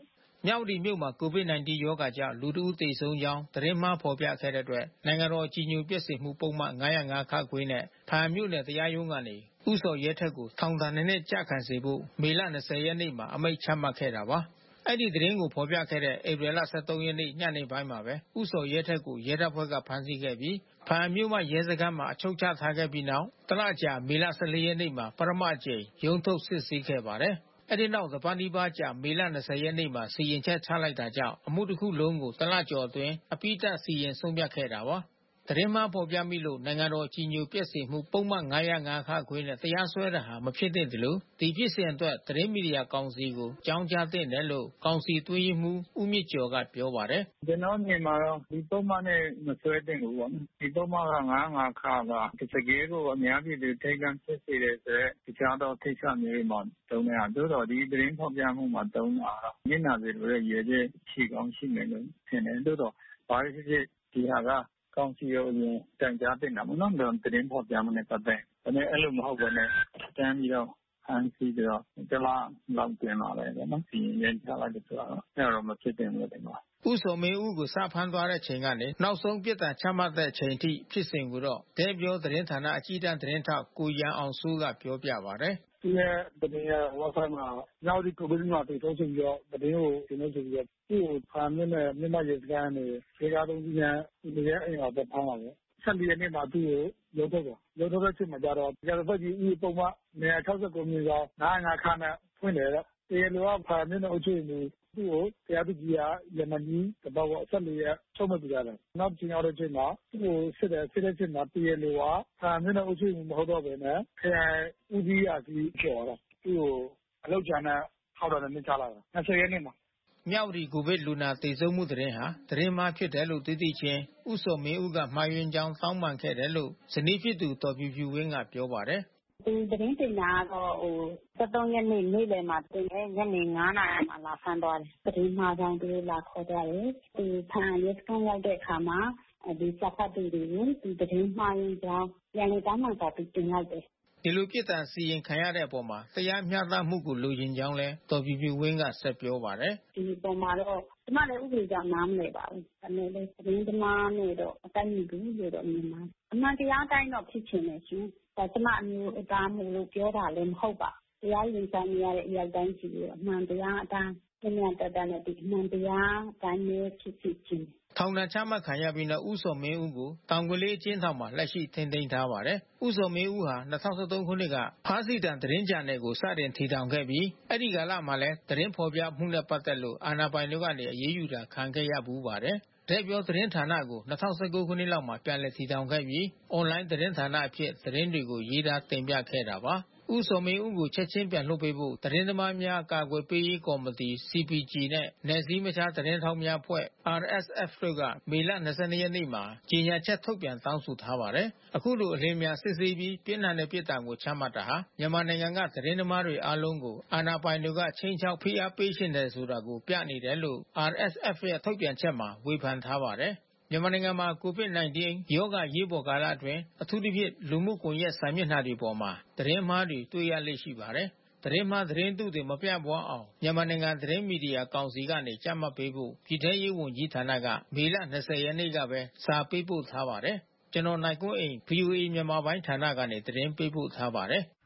မြောက်ဦးမြို့မှာ ကိုဗစ် ၁၉ ရောဂါကြောင့်လူတဦးသေဆုံးကြောင်းသတင်းမှားဖော်ပြခဲ့တဲ့အတွက်နိုင်ငံတော်အကြည်ညိုပျက်စေမှုပုဒ်မ ၅၀၅ (ခ) နဲ့ဘားအံမြို့နယ်တရားရုံးကနေဦးဇော်ရဲထက်ကိုထောင်ဒဏ် နှစ်နှစ်ကျခံစေဖို့မေလ ၂၀ ရက်နေ့မှာအမိန့်ချမှတ်ခဲ့တာပါ။ အဲဒီသတင်းကိုဖော်ပြခဲ့တဲ့ဧပြီလ ၁၃ ရက်နေ့ညနေပိုင်းမှာပဲဦးဇော်ရဲထက်ကိုရဲတပ်ဖွဲ့ကဖမ်းဆီးခဲ့ပြီးဘားအံမြို့မရဲစခန်းမှာအချုပ်ချထားခဲ့ပြီးနောက်တလအကြာမေလ ၁၄ ရက်နေ့မှာပထမအကြိမ်ရုံးထုတ်စစ်ဆေးခဲ့ပါတယ်။ အဲဒီနောက်တပတ်နီးပါးကြာမေလ ၂၀ ရက်နေ့မှာစီရင်ချက်ချလိုက်တာကြောင့်အမှုတစ်ခုလုံးကိုတလကျော်အတွင်းအပြီးသတ်စီရင်ဆုံးဖြတ်ခဲ့တာပါ။ သတင်းမှားဖော်ပြမိလို့နိုင်ငံတော်အကြည်ညိုပျက်စေမှုပုဒ်မ ၅၀၅ (ခ) နဲ့တရားစွဲတာဟာမဖြစ်သင့်သလိုဒီဖြစ်စဉ်အတွက်သတင်းမီဒီယာကောင်စီကိုအကြောင်းကြားသင့်တယ်လို့ကောင်စီအတွင်းရေးမှူးဦးမြင့်ကျော်ကပြောပါတယ်။ "ကျွန်တော်မြင်မှာတော့ဒီပုဒ်မနဲ့မစွဲသင့်ဘူးပေါ့နော်။ဒီပုဒ်မက ၅၀၅ (ခ) ကတကယ်ကိုအများပြည်သူထိတ်လန့်ဖြစ်စေတယ်ဆိုတဲ့တခြားသောကိစ္စမျိုးတွေမှာသုံးတဲ့ဟာ။သို့သော်ဒီသတင်းဖော်ပြမှုမှာသုံးတာကနစ်နာစေလိုတဲ့ရည်ရွယ်ချက်ရှိကောင်းရှိမယ်လို့ထင်တယ်။သို့သော်ဘာပဲဖြစ်ဖြစ်ဒီဟာကကောင်စီကိုအရင်တိုင်ကြားသင့်တာပေါ့နော်။သတင်းဖော်ပြမှုနဲ့ပတ်သက်ရင်။ဒါပေမဲ့အဲ့လိုမဟုတ်ဘဲနဲ့တန်းပြီးတော့ဖမ်းဆီးပြီးတော့တလလောက်အတွင်းမှာပဲပေါ့နော်စီရင်ချက်ချလိုက်တယ်ဆိုတော့အဲ့တော့မဖြစ်သင့်ဘူးလို့ထင်ပါတယ်။ဦးဇော်မင်းဦးကိုစဖမ်းသွားတဲ့အချိန်ကနေနောက်ဆုံးပြစ်ဒဏ်ချမှတ်တဲ့အချိန်ထိဖြစ်စဉ်ကိုတော့တဲ့ပြောသတင်းဌာနအကြီးတန်းသတင်းထောက်ကိုရန်အောင်စိုးကပြောပြပါတယ်။သူရဲ့သတင်းရဲ့ဝက်ဆိုက်မှာမြောက်ဒီကိုဗစ်မှာတွေ့ဆုံးပြီးတော့သတင်းကိုတင်လို့ဆိုပြီးတော့သူ့ကိုဖမ်းမြို့နယ်မြို့မရဲစခန်းနေဒေသသုံးကြီးနဲ့ဒီရဲ့အိမ်မှာဖမ်းပါပဲ။၁၄ ရက်နေ့မှာသူ့ကိုရုံးထုတ်တယ်။ရုံးထုတ်တဲ့အချိန်မှာကျတော့ကြာသက်ကြီးဥပဒေပုဒ်မ၂၆၉ မြင်ဆောင်၅၀၅ (ခ) နဲ့ဖွင့်တယ်တဲ့။တရားလိုကဖမ်းမြို့နယ်အုပ်ချုပ်ရေးမှူးသူ့ကိုတရားသူကြီးကရမန်ကြီးတပတ်ပေါ့၁၄ ရက်ချုပ်မိန့်ပေးရတယ်။နောက်တစ်ချိန်ရောက်တဲ့အချိန်မှာသူ့ကိုစစ်တယ်စစ်တဲ့အချိန်မှာတရားလိုကဖမ်းမြို့နယ်အုပ်ချုပ်ရေးမှူးမဟုတ်တော့ဘဲနဲ့ခရိုင်ဦးစီးအရာရှိကျော်တာ။သူ့ကိုအလုပ်ကြမ်းနဲ့ထောက်ဒဏ်နှစ်ချလိုက်တာ၂၀ ရက်နေ့မှာမြောက်ဦးကိုဗစ်လူနာသေဆုံးမှုသတင်းဟာသတင်းမှားဖြစ်တယ်လို့သိသိချင်းဦးဇော်မင်းဦးကမှားယွင်းကြောင်းတောင်းပန်ခဲ့တယ်လို့ဇနီးဖြစ်သူဒေါ်ဖြူဖြူဝင်းကပြောပါတယ်။ဒီသတင်းတင်တာကတော့ဟို၁၃ ရက်နေ့နေ့လယ်မှာတင်တယ်ညနေ၅ နာရီမှာလာဖမ်းသွားတယ်။သတင်းမှားကြောင့်သူတို့လာခေါ်သွားတယ်။ဒီဖမ်းရဲစခန်းရောက်တဲ့အခါမှာဒီစာဖတ်သူတွေကိုဒီသတင်းမှားရင်းကြောင်းပြန်လည်တောင်းပန်စာတင်လိုက်တယ်။ဒီလိုပြစ်ဒဏ်စီရင်ခံရတဲ့အပေါ်မှာတရားမျှတမှုကိုလိုချင်ကြောင်းလဲဒေါ်ဖြူဖြူဝင်းကဆက်ပြောပါတယ်။ဒီပေါ်မှာတော့ကျမလည်းဥပဒေကြောင့်နားမလည်ပါဘူး။ဒါပေမဲ့သတင်းသမားနဲ့တော့အတိုင်းမတူလို့တော့မြင်ပါတယ်။အမှန်တရားအတိုင်းတော့ဖြစ်ချင်တယ်ရှင်။ဒါကျမအမျိုးအသားမှုလို့ပြောတာလည်းမဟုတ်ပါ။တရားရင်ဆိုင်နေရတဲ့အရာတိုင်းရှိတယ်အမှန်တရားအတိုင်းပြည့်ပြည့်တတ်တတ်နဲ့ဒီအမှန်တရားအတိုင်းပဲဖြစ်ဖြစ်ချင်းထောင်ဒဏ်ချမှတ်ခံရပြီးနောက်ဦးဇော်မင်းဦးကိုတောင်ကလေးအကျဉ်းထောင်မှာလက်ရှိထိန်းသိမ်းထားပါတယ်။ဦးဇော်မင်းဦးဟာ၂၀၁၃ ခုနှစ်ကဖားစည်တန်သတင်းဂျာနယ်ကိုစတင်ထူထောင်ခဲ့ပြီးအဲဒီကာလမှာလည်းသတင်းဖော်ပြမှုနဲ့ပတ်သက်လို့အာဏာပိုင်တွေကနေအရေးယူတာခံခဲ့ရဘူးပါတယ်။တဲ့ပြောသတင်းဌာနကို၂၀၁၉ ခုနှစ်လောက်မှာပြန်လည်ထူထောင်ခဲ့ပြီးအွန်လိုင်းသတင်းဌာနအဖြစ်သတင်းတွေကိုရေးသားတင်ပြခဲ့တာပါ။ဦးဇော်မင်းဦးကိုချက်ချင်းပြန်လွှတ်ပေးဖို့သတင်းသမားများအကာအကွယ်ပေးရေးကော်မတီ C P J နဲ့နယ်စည်းမခြားသတင်းထောက်များအဖွဲ့ R S F တို့ကမေလ ၂၂ ရက်နေ့မှာကြေညာချက်ထုတ်ပြန်တောင်းဆိုထားပါတယ်။အခုလိုအလင်းများစစ်ဆေးပြီးပြင်းထန်တဲ့ပြစ်ဒဏ်ကိုချမှတ်တာဟာမြန်မာနိုင်ငံကသတင်းသမားတွေအားလုံးကိုအာဏာပိုင်တွေကချိန်ချောက်ဖိအားပေးရှင်တယ်ဆိုတာကိုပြနေတယ်လို့ R S F ရဲ့ထုတ်ပြန်ချက်မှာဝေဖန်ထားပါတယ်။မြန်မာနိုင်ငံမှာကိုဗစ် ၁၉ ရောဂါရေးပေါ်ကာလအတွင်းအထူးသဖြင့်လူမှုကွန်ရက်စာမျက်နှာတွေပေါ်မှာသတင်းမှားတွေတွေ့ရလေ့ရှိပါတယ်။သတင်းမှားသတင်းတုတွေမပြန့်ပွားအောင်မြန်မာနိုင်ငံသတင်းမီဒီယာကောင်စီကနေကြပ်မတ်ပေးဖို့ပြည်ထရေးဝန်ကြီးဌာနကမေလ ၂၀ ရက်နေ့ကပဲစာပေးပို့ထားပါတယ်။ကျွန်တော်နိုင်ကွန်းအိန် V O A မြန်မာပိုင်းဌာနကနေသတင်းပေးပို့ထားပါတယ်။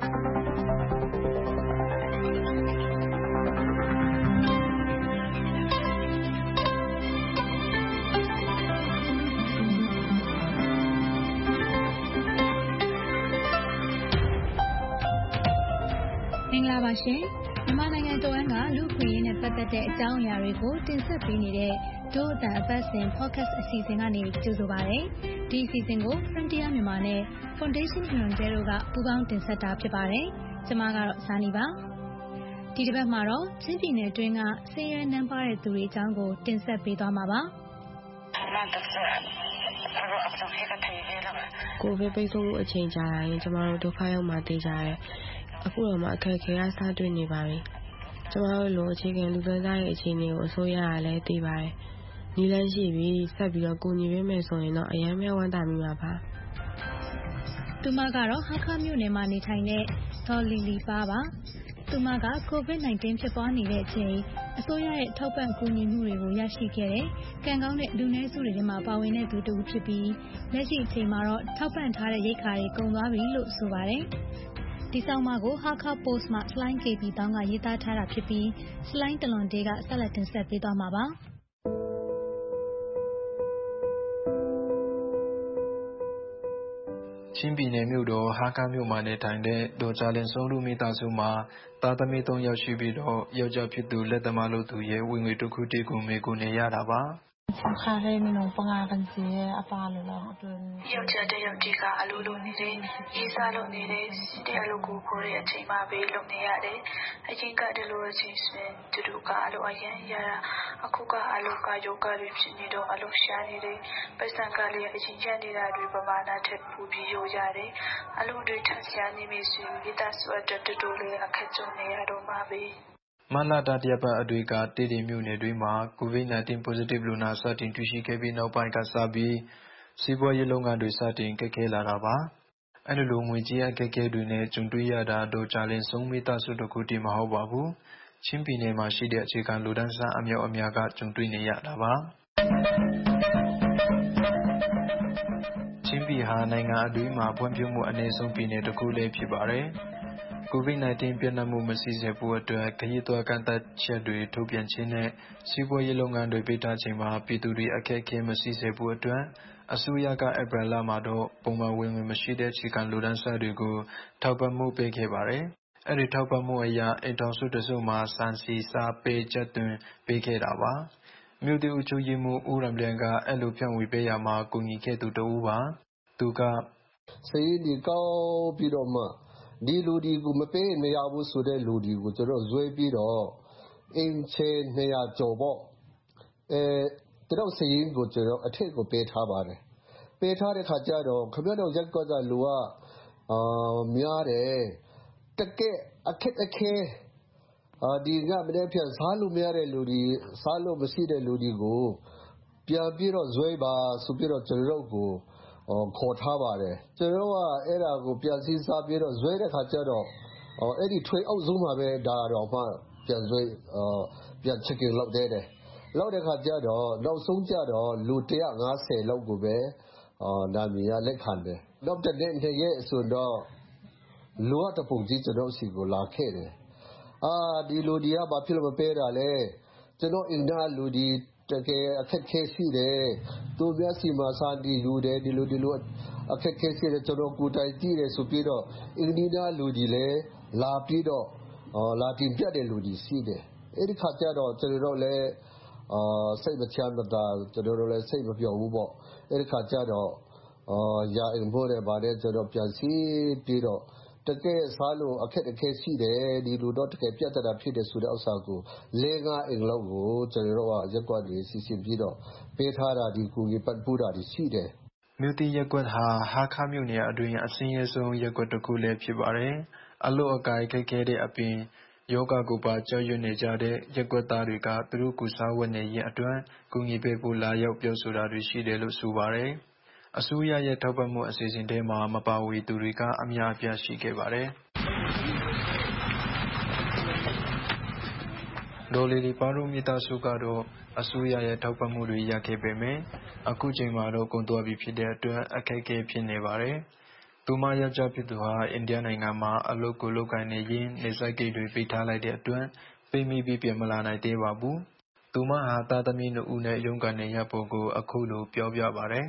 မင်္ဂလာပါရှင်မြန်မာနိုင်ငံတဝန်းကလူ့အခွင့်အရေးနဲ့ပတ်သက်တဲ့အကြောင်းအရာတွေကိုတင်ဆက်ပေးနေတဲ့ဒို့အတန်အပတ်စဉ် podcast အစီအစဉ်ကနေကြိုဆိုပါရစေ။ဒီအစီအစဉ်ကို Frontier မြန်မာနဲ့ Foundation Hirondelle တို့ကပူးပေါင်းတင်ဆက်တာဖြစ်ပါတယ်။ကျွန်မကတော့ဇာနီပါ။ဒီတစ်ပတ်မှာတော့ချင်းပြည်နယ်တွင်းကဆင်းရဲနှမ်းပါတဲ့သူတွေအကြောင်းကိုတင်ဆက်ပေးသွားမှာပါ။ကိုဗစ်ပိတ်ဆို့မှုအချိန်ကြာရင်ကျမတို့ဒုက္ခရောက်မှသိကြရတယ်။အခုတော့မှအခက်အခဲကစတွေ့နေပါပြီ။ကျမတို့လိုအခြေခံလူသားရဲ့အခြေအနေကိုအစိုးရကလည်းသိပါတယ်။နီးလန်းရှိပြီးဆက်ပြီးတော့ကိုညီပေးမယ်ဆိုရင်တော့အရင်များဝမ်းသာမိမှာပါ။သူမကတော့ဟာခမြို့နယ်မှာနေထိုင်တဲ့ဒေါ်လီလီပါပါ။သူမက ကိုဗစ် ၁၉ ဖြစ်ပွားနေတဲ့အချိန်အစိုးရရဲ့ထောက်ပံ့ကူညီမှုတွေကိုရရှိခဲ့တဲ့ကံကောင်းတဲ့လူနည်းစုတွေထဲမှာပါဝင်တဲ့သူတစ်ဦးဖြစ်ပြီးလက်ရှိအချိန်မှာတော့ထောက်ပံ့ထားတဲ့ရိက္ခာတွေကုန်သွားပြီလို့ဆိုပါတယ်။ဒီဆောင်းပါးကို Hakka Post မှ ဆလိုင်း ကေ ပီ တောင်းကရေးသားထားတာဖြစ်ပြီးဆလိုင်းတလွန်တေးကဆက်လက်တင်ဆက်ပေးသွားမှာပါ။ချင်းပြည်နယ်မြို့တော်ဟားခါးမြို့မှာနေထိုင်တဲ့ဒေါ်ဂျာလင်စုံလူမိသားစုမှာသားသမီးသုံးယောက်ရှိပြီးတော့ယောက်ျားဖြစ်သူလက်သမားလို့သူရဲ့ဝင်ငွေတစ်ခုတည်းကိုမေကိုနေရတာပါခါရဲမင်းပငါကန်စီအပါလို့တော့အတွင်းယောက်ျားတယောက်တည်းကအလိုလိုနေတယ်ရေးစားလို့နေတယ်တရားလို့ကိုခေါ်တဲ့အချိန်မှပဲလုပ်နေရတယ်အရင်ကတည်းလိုအချိန်ဆိုတူတူကအလိုအရင်ရတာအခုကအလိုကယောဂတွေဖြစ်နေတော့အလိုရှာနေတယ်ပတ်စံကလေးအချင်းချင်းနေတာတွေပမာဏထက်ပူပြီးရိုးကြတယ်အလိုတွေထရှာနေပြီဆိုရင်ဒီသားစုအတွက်တူတူလေးအခက်ကြုံနေရတော့မှပဲမလာတာတရပတ်အတွေ့ကတည်တည်မြို့နယ်တွေမှာကိုဗစ် ၁၉ positive လူနာစတင်တွေ့ရှိခဲ့ပြီးနောက်ပိုင်းကစပြီးစီးပွားရေးလုပ်ငန်းတွေစတင်ခက်ခဲလာတာပါ။အဲဒီလိုငွေကြေးအခက်အခဲတွေနဲ့ကြုံတွေ့ရတာတော့ဂျာလင်ဆုံးမိသားစုတစ်ခုတည်းမဟုတ်ပါဘူး။ချင်းပြည်နယ်မှာရှိတဲ့အခြေခံလူတန်းစားအမြောက်အများကကြုံတွေ့နေရတာပါ။ချင်းပြည်ဟာနိုင်ငံအတွင်းမှာဖွံ့ဖြိုးမှုအနည်းဆုံးပြည်နယ်တစ်ခုလည်းဖြစ်ပါတယ်။ကိုဗစ် ၁၉ ပြန့်နှံ့မှုမရှိစေဖို့အတွက်ခရီးသွားကန့်သတ်ချက်တွေထုတ်ပြန်ခြင်းနဲ့စီးပွားရေးလုပ်ငန်းတွေပိတ်ထားခြင်းမှာပြည်သူတွေအခက်အခဲမရှိစေဖို့အတွက်အစိုးရကဧပြီလမှာတော့ပုံမှန်ဝင်ငွေမရှိတဲ့အခြေခံလူတန်းစားတွေကိုထောက်ပံ့မှုပေးခဲ့ပါတယ်။အဲဒီထောက်ပံ့မှုအရအိမ်ထောင်စုတစုမှာဆန်ဆီဆားပဲကြက်သွန်ပေးခဲ့တာပါ။မြို့တည်အုပ်ချုပ်ရေးမှူးဦးရံပြန်ကအဲ့လိုဖြန့်ဝေပေးရမှာကူညီခဲ့သူတဦးပါ။သူကစည်ဒီကောက်ပြီးတော့မှဒီလူဒီကိုမပေးမရဘူးဆိုတဲ့လူဒီကိုကျွန်တော်ဇွဲပြီးတော့အင်ချေနှစ်ရာကျော်ပေါ့အဲတတော့စည်ကိုကျွန်တော်အထက်ကိုပေးထားပါတယ်ပေးထားတဲ့ခါကျတော့ခမရတော့ရက်ကွက်ကလူကအာများတယ်တကက်အခက်အခဲအာဒီကမနေ့ပြန်စားလို့မရတဲ့လူဒီစားလို့မရှိတဲ့လူဒီကိုပြန်ပြီးတော့ဇွဲပါဆိုပြီးတော့ကျွန်တော်ကိုခေါ်ထားပါတယ်ကျွန်တော်ကအဲ့ဒါကိုပြန်စည်းစားပြီးတော့ဇွဲတဲ့ခါကျတော့အဲ့ဒီထွေအောက်ဆုံးမှာပဲဒါတော့မှပြန်ဇွဲပြန်ချက်ကင်လောက်တဲ့တယ်လောက်တဲ့ခါကျတော့နောက်ဆုံးကျတော့လူone hundred fiftyလောက်ကိုပဲနာမည်ရလက်ခံတယ်နောက်တဲ့နေ့ရဲ့ဆိုတော့လူကတပုံကြီးကျွန်တော်စီကိုလာခဲ့တယ်အာဒီလူဒီကဘာဖြစ်လို့မပေးတာလဲကျွန်တော်အင်ဒါလူဒီတကယ်အခက်ခဲရှိတယ်သူများစီမှာစာဒီလူတယ်ဒီလိုဒီလိုအခက်ခဲရှိတယ်ကျွန်တော်ကိုတိုင်ကြည့်တယ်ဆိုပြီးတော့အင်ဒီနာလူဒီလေလာပြီးတော့လာတင်ပြတဲ့လူဒီရှိတယ်အဲ့ဒီခါကျတော့ကျွန်တော်လည်းအာစိတ်မချမ်းသာကျွန်တော်လည်းစိတ်မပြောဘူးပေါ့အဲ့ဒီခါကျတော့အာရာအင်ဖို့တဲ့ဗာတဲ့ကျွန်တော်ပြန်စီပြီးတော့တကယ်စားလို့အခက်အခဲရှိတယ်ဒီလူတော့တကယ်ပြတ်တာဖြစ်တယ်ဆိုတဲ့ဥစ္စာကိုလေးငါအင်လောက်ကိုကျွန်တော်ကရက်ကွက်ကြီးစီစဉ်ပြီးတော့ပေးထားတာဒီကူကြီးပတ်ပူတာရှိတယ်မြို့တီရက်ကွက်ဟာဟာခါမြို့နယ်အတွင်းအစင်းရဲဆုံးရက်ကွက်တစ်ခုလည်းဖြစ်ပါတယ်အလို့အကိုင်ခက်ခဲတဲ့အပြင်ယောဂကိုပါကြောက်ရွံ့နေကြတဲ့ရက်ကွက်သားတွေကသူတို့ကုစားဝတ်နေရင်အတွက်ကူညီပေးဖို့လာရောက်ပြောဆိုတာတွေရှိတယ်လို့ဆိုပါတယ်အစိုးရရဲ့ထောက်ပံ့မှုအစီအစဉ်ထဲမှာမပါဝင်သူတွေကအများအပြားရှိခဲ့ပါတယ်ဒေါ်လီလီပါရိုမီတာစုကတော့အစိုးရရဲ့ထောက်ပံ့မှုတွေရခဲ့ပေမဲ့အခုချိန်မှာတော့ကုန်သွားပြီဖြစ်တဲ့အတွက်အခက်အခဲဖြစ်နေပါတယ်သူမယောက်ျားဖြစ်သူဟာအိန္ဒိယနိုင်ငံမှာအလုပ်ကိုလုပ်ကိုင်နေရင်းနေစိုက်ကိတ်တွေပေးထားလိုက်တဲ့အတွက်ပေးမိပြီးပြန်မလာနိုင်သေးပါဘူးသူမဟာသားသမီးနှစ်ဦးနဲ့ရုန်းကန်နေရပုံကိုအခုလိုပြောပြပါတယ်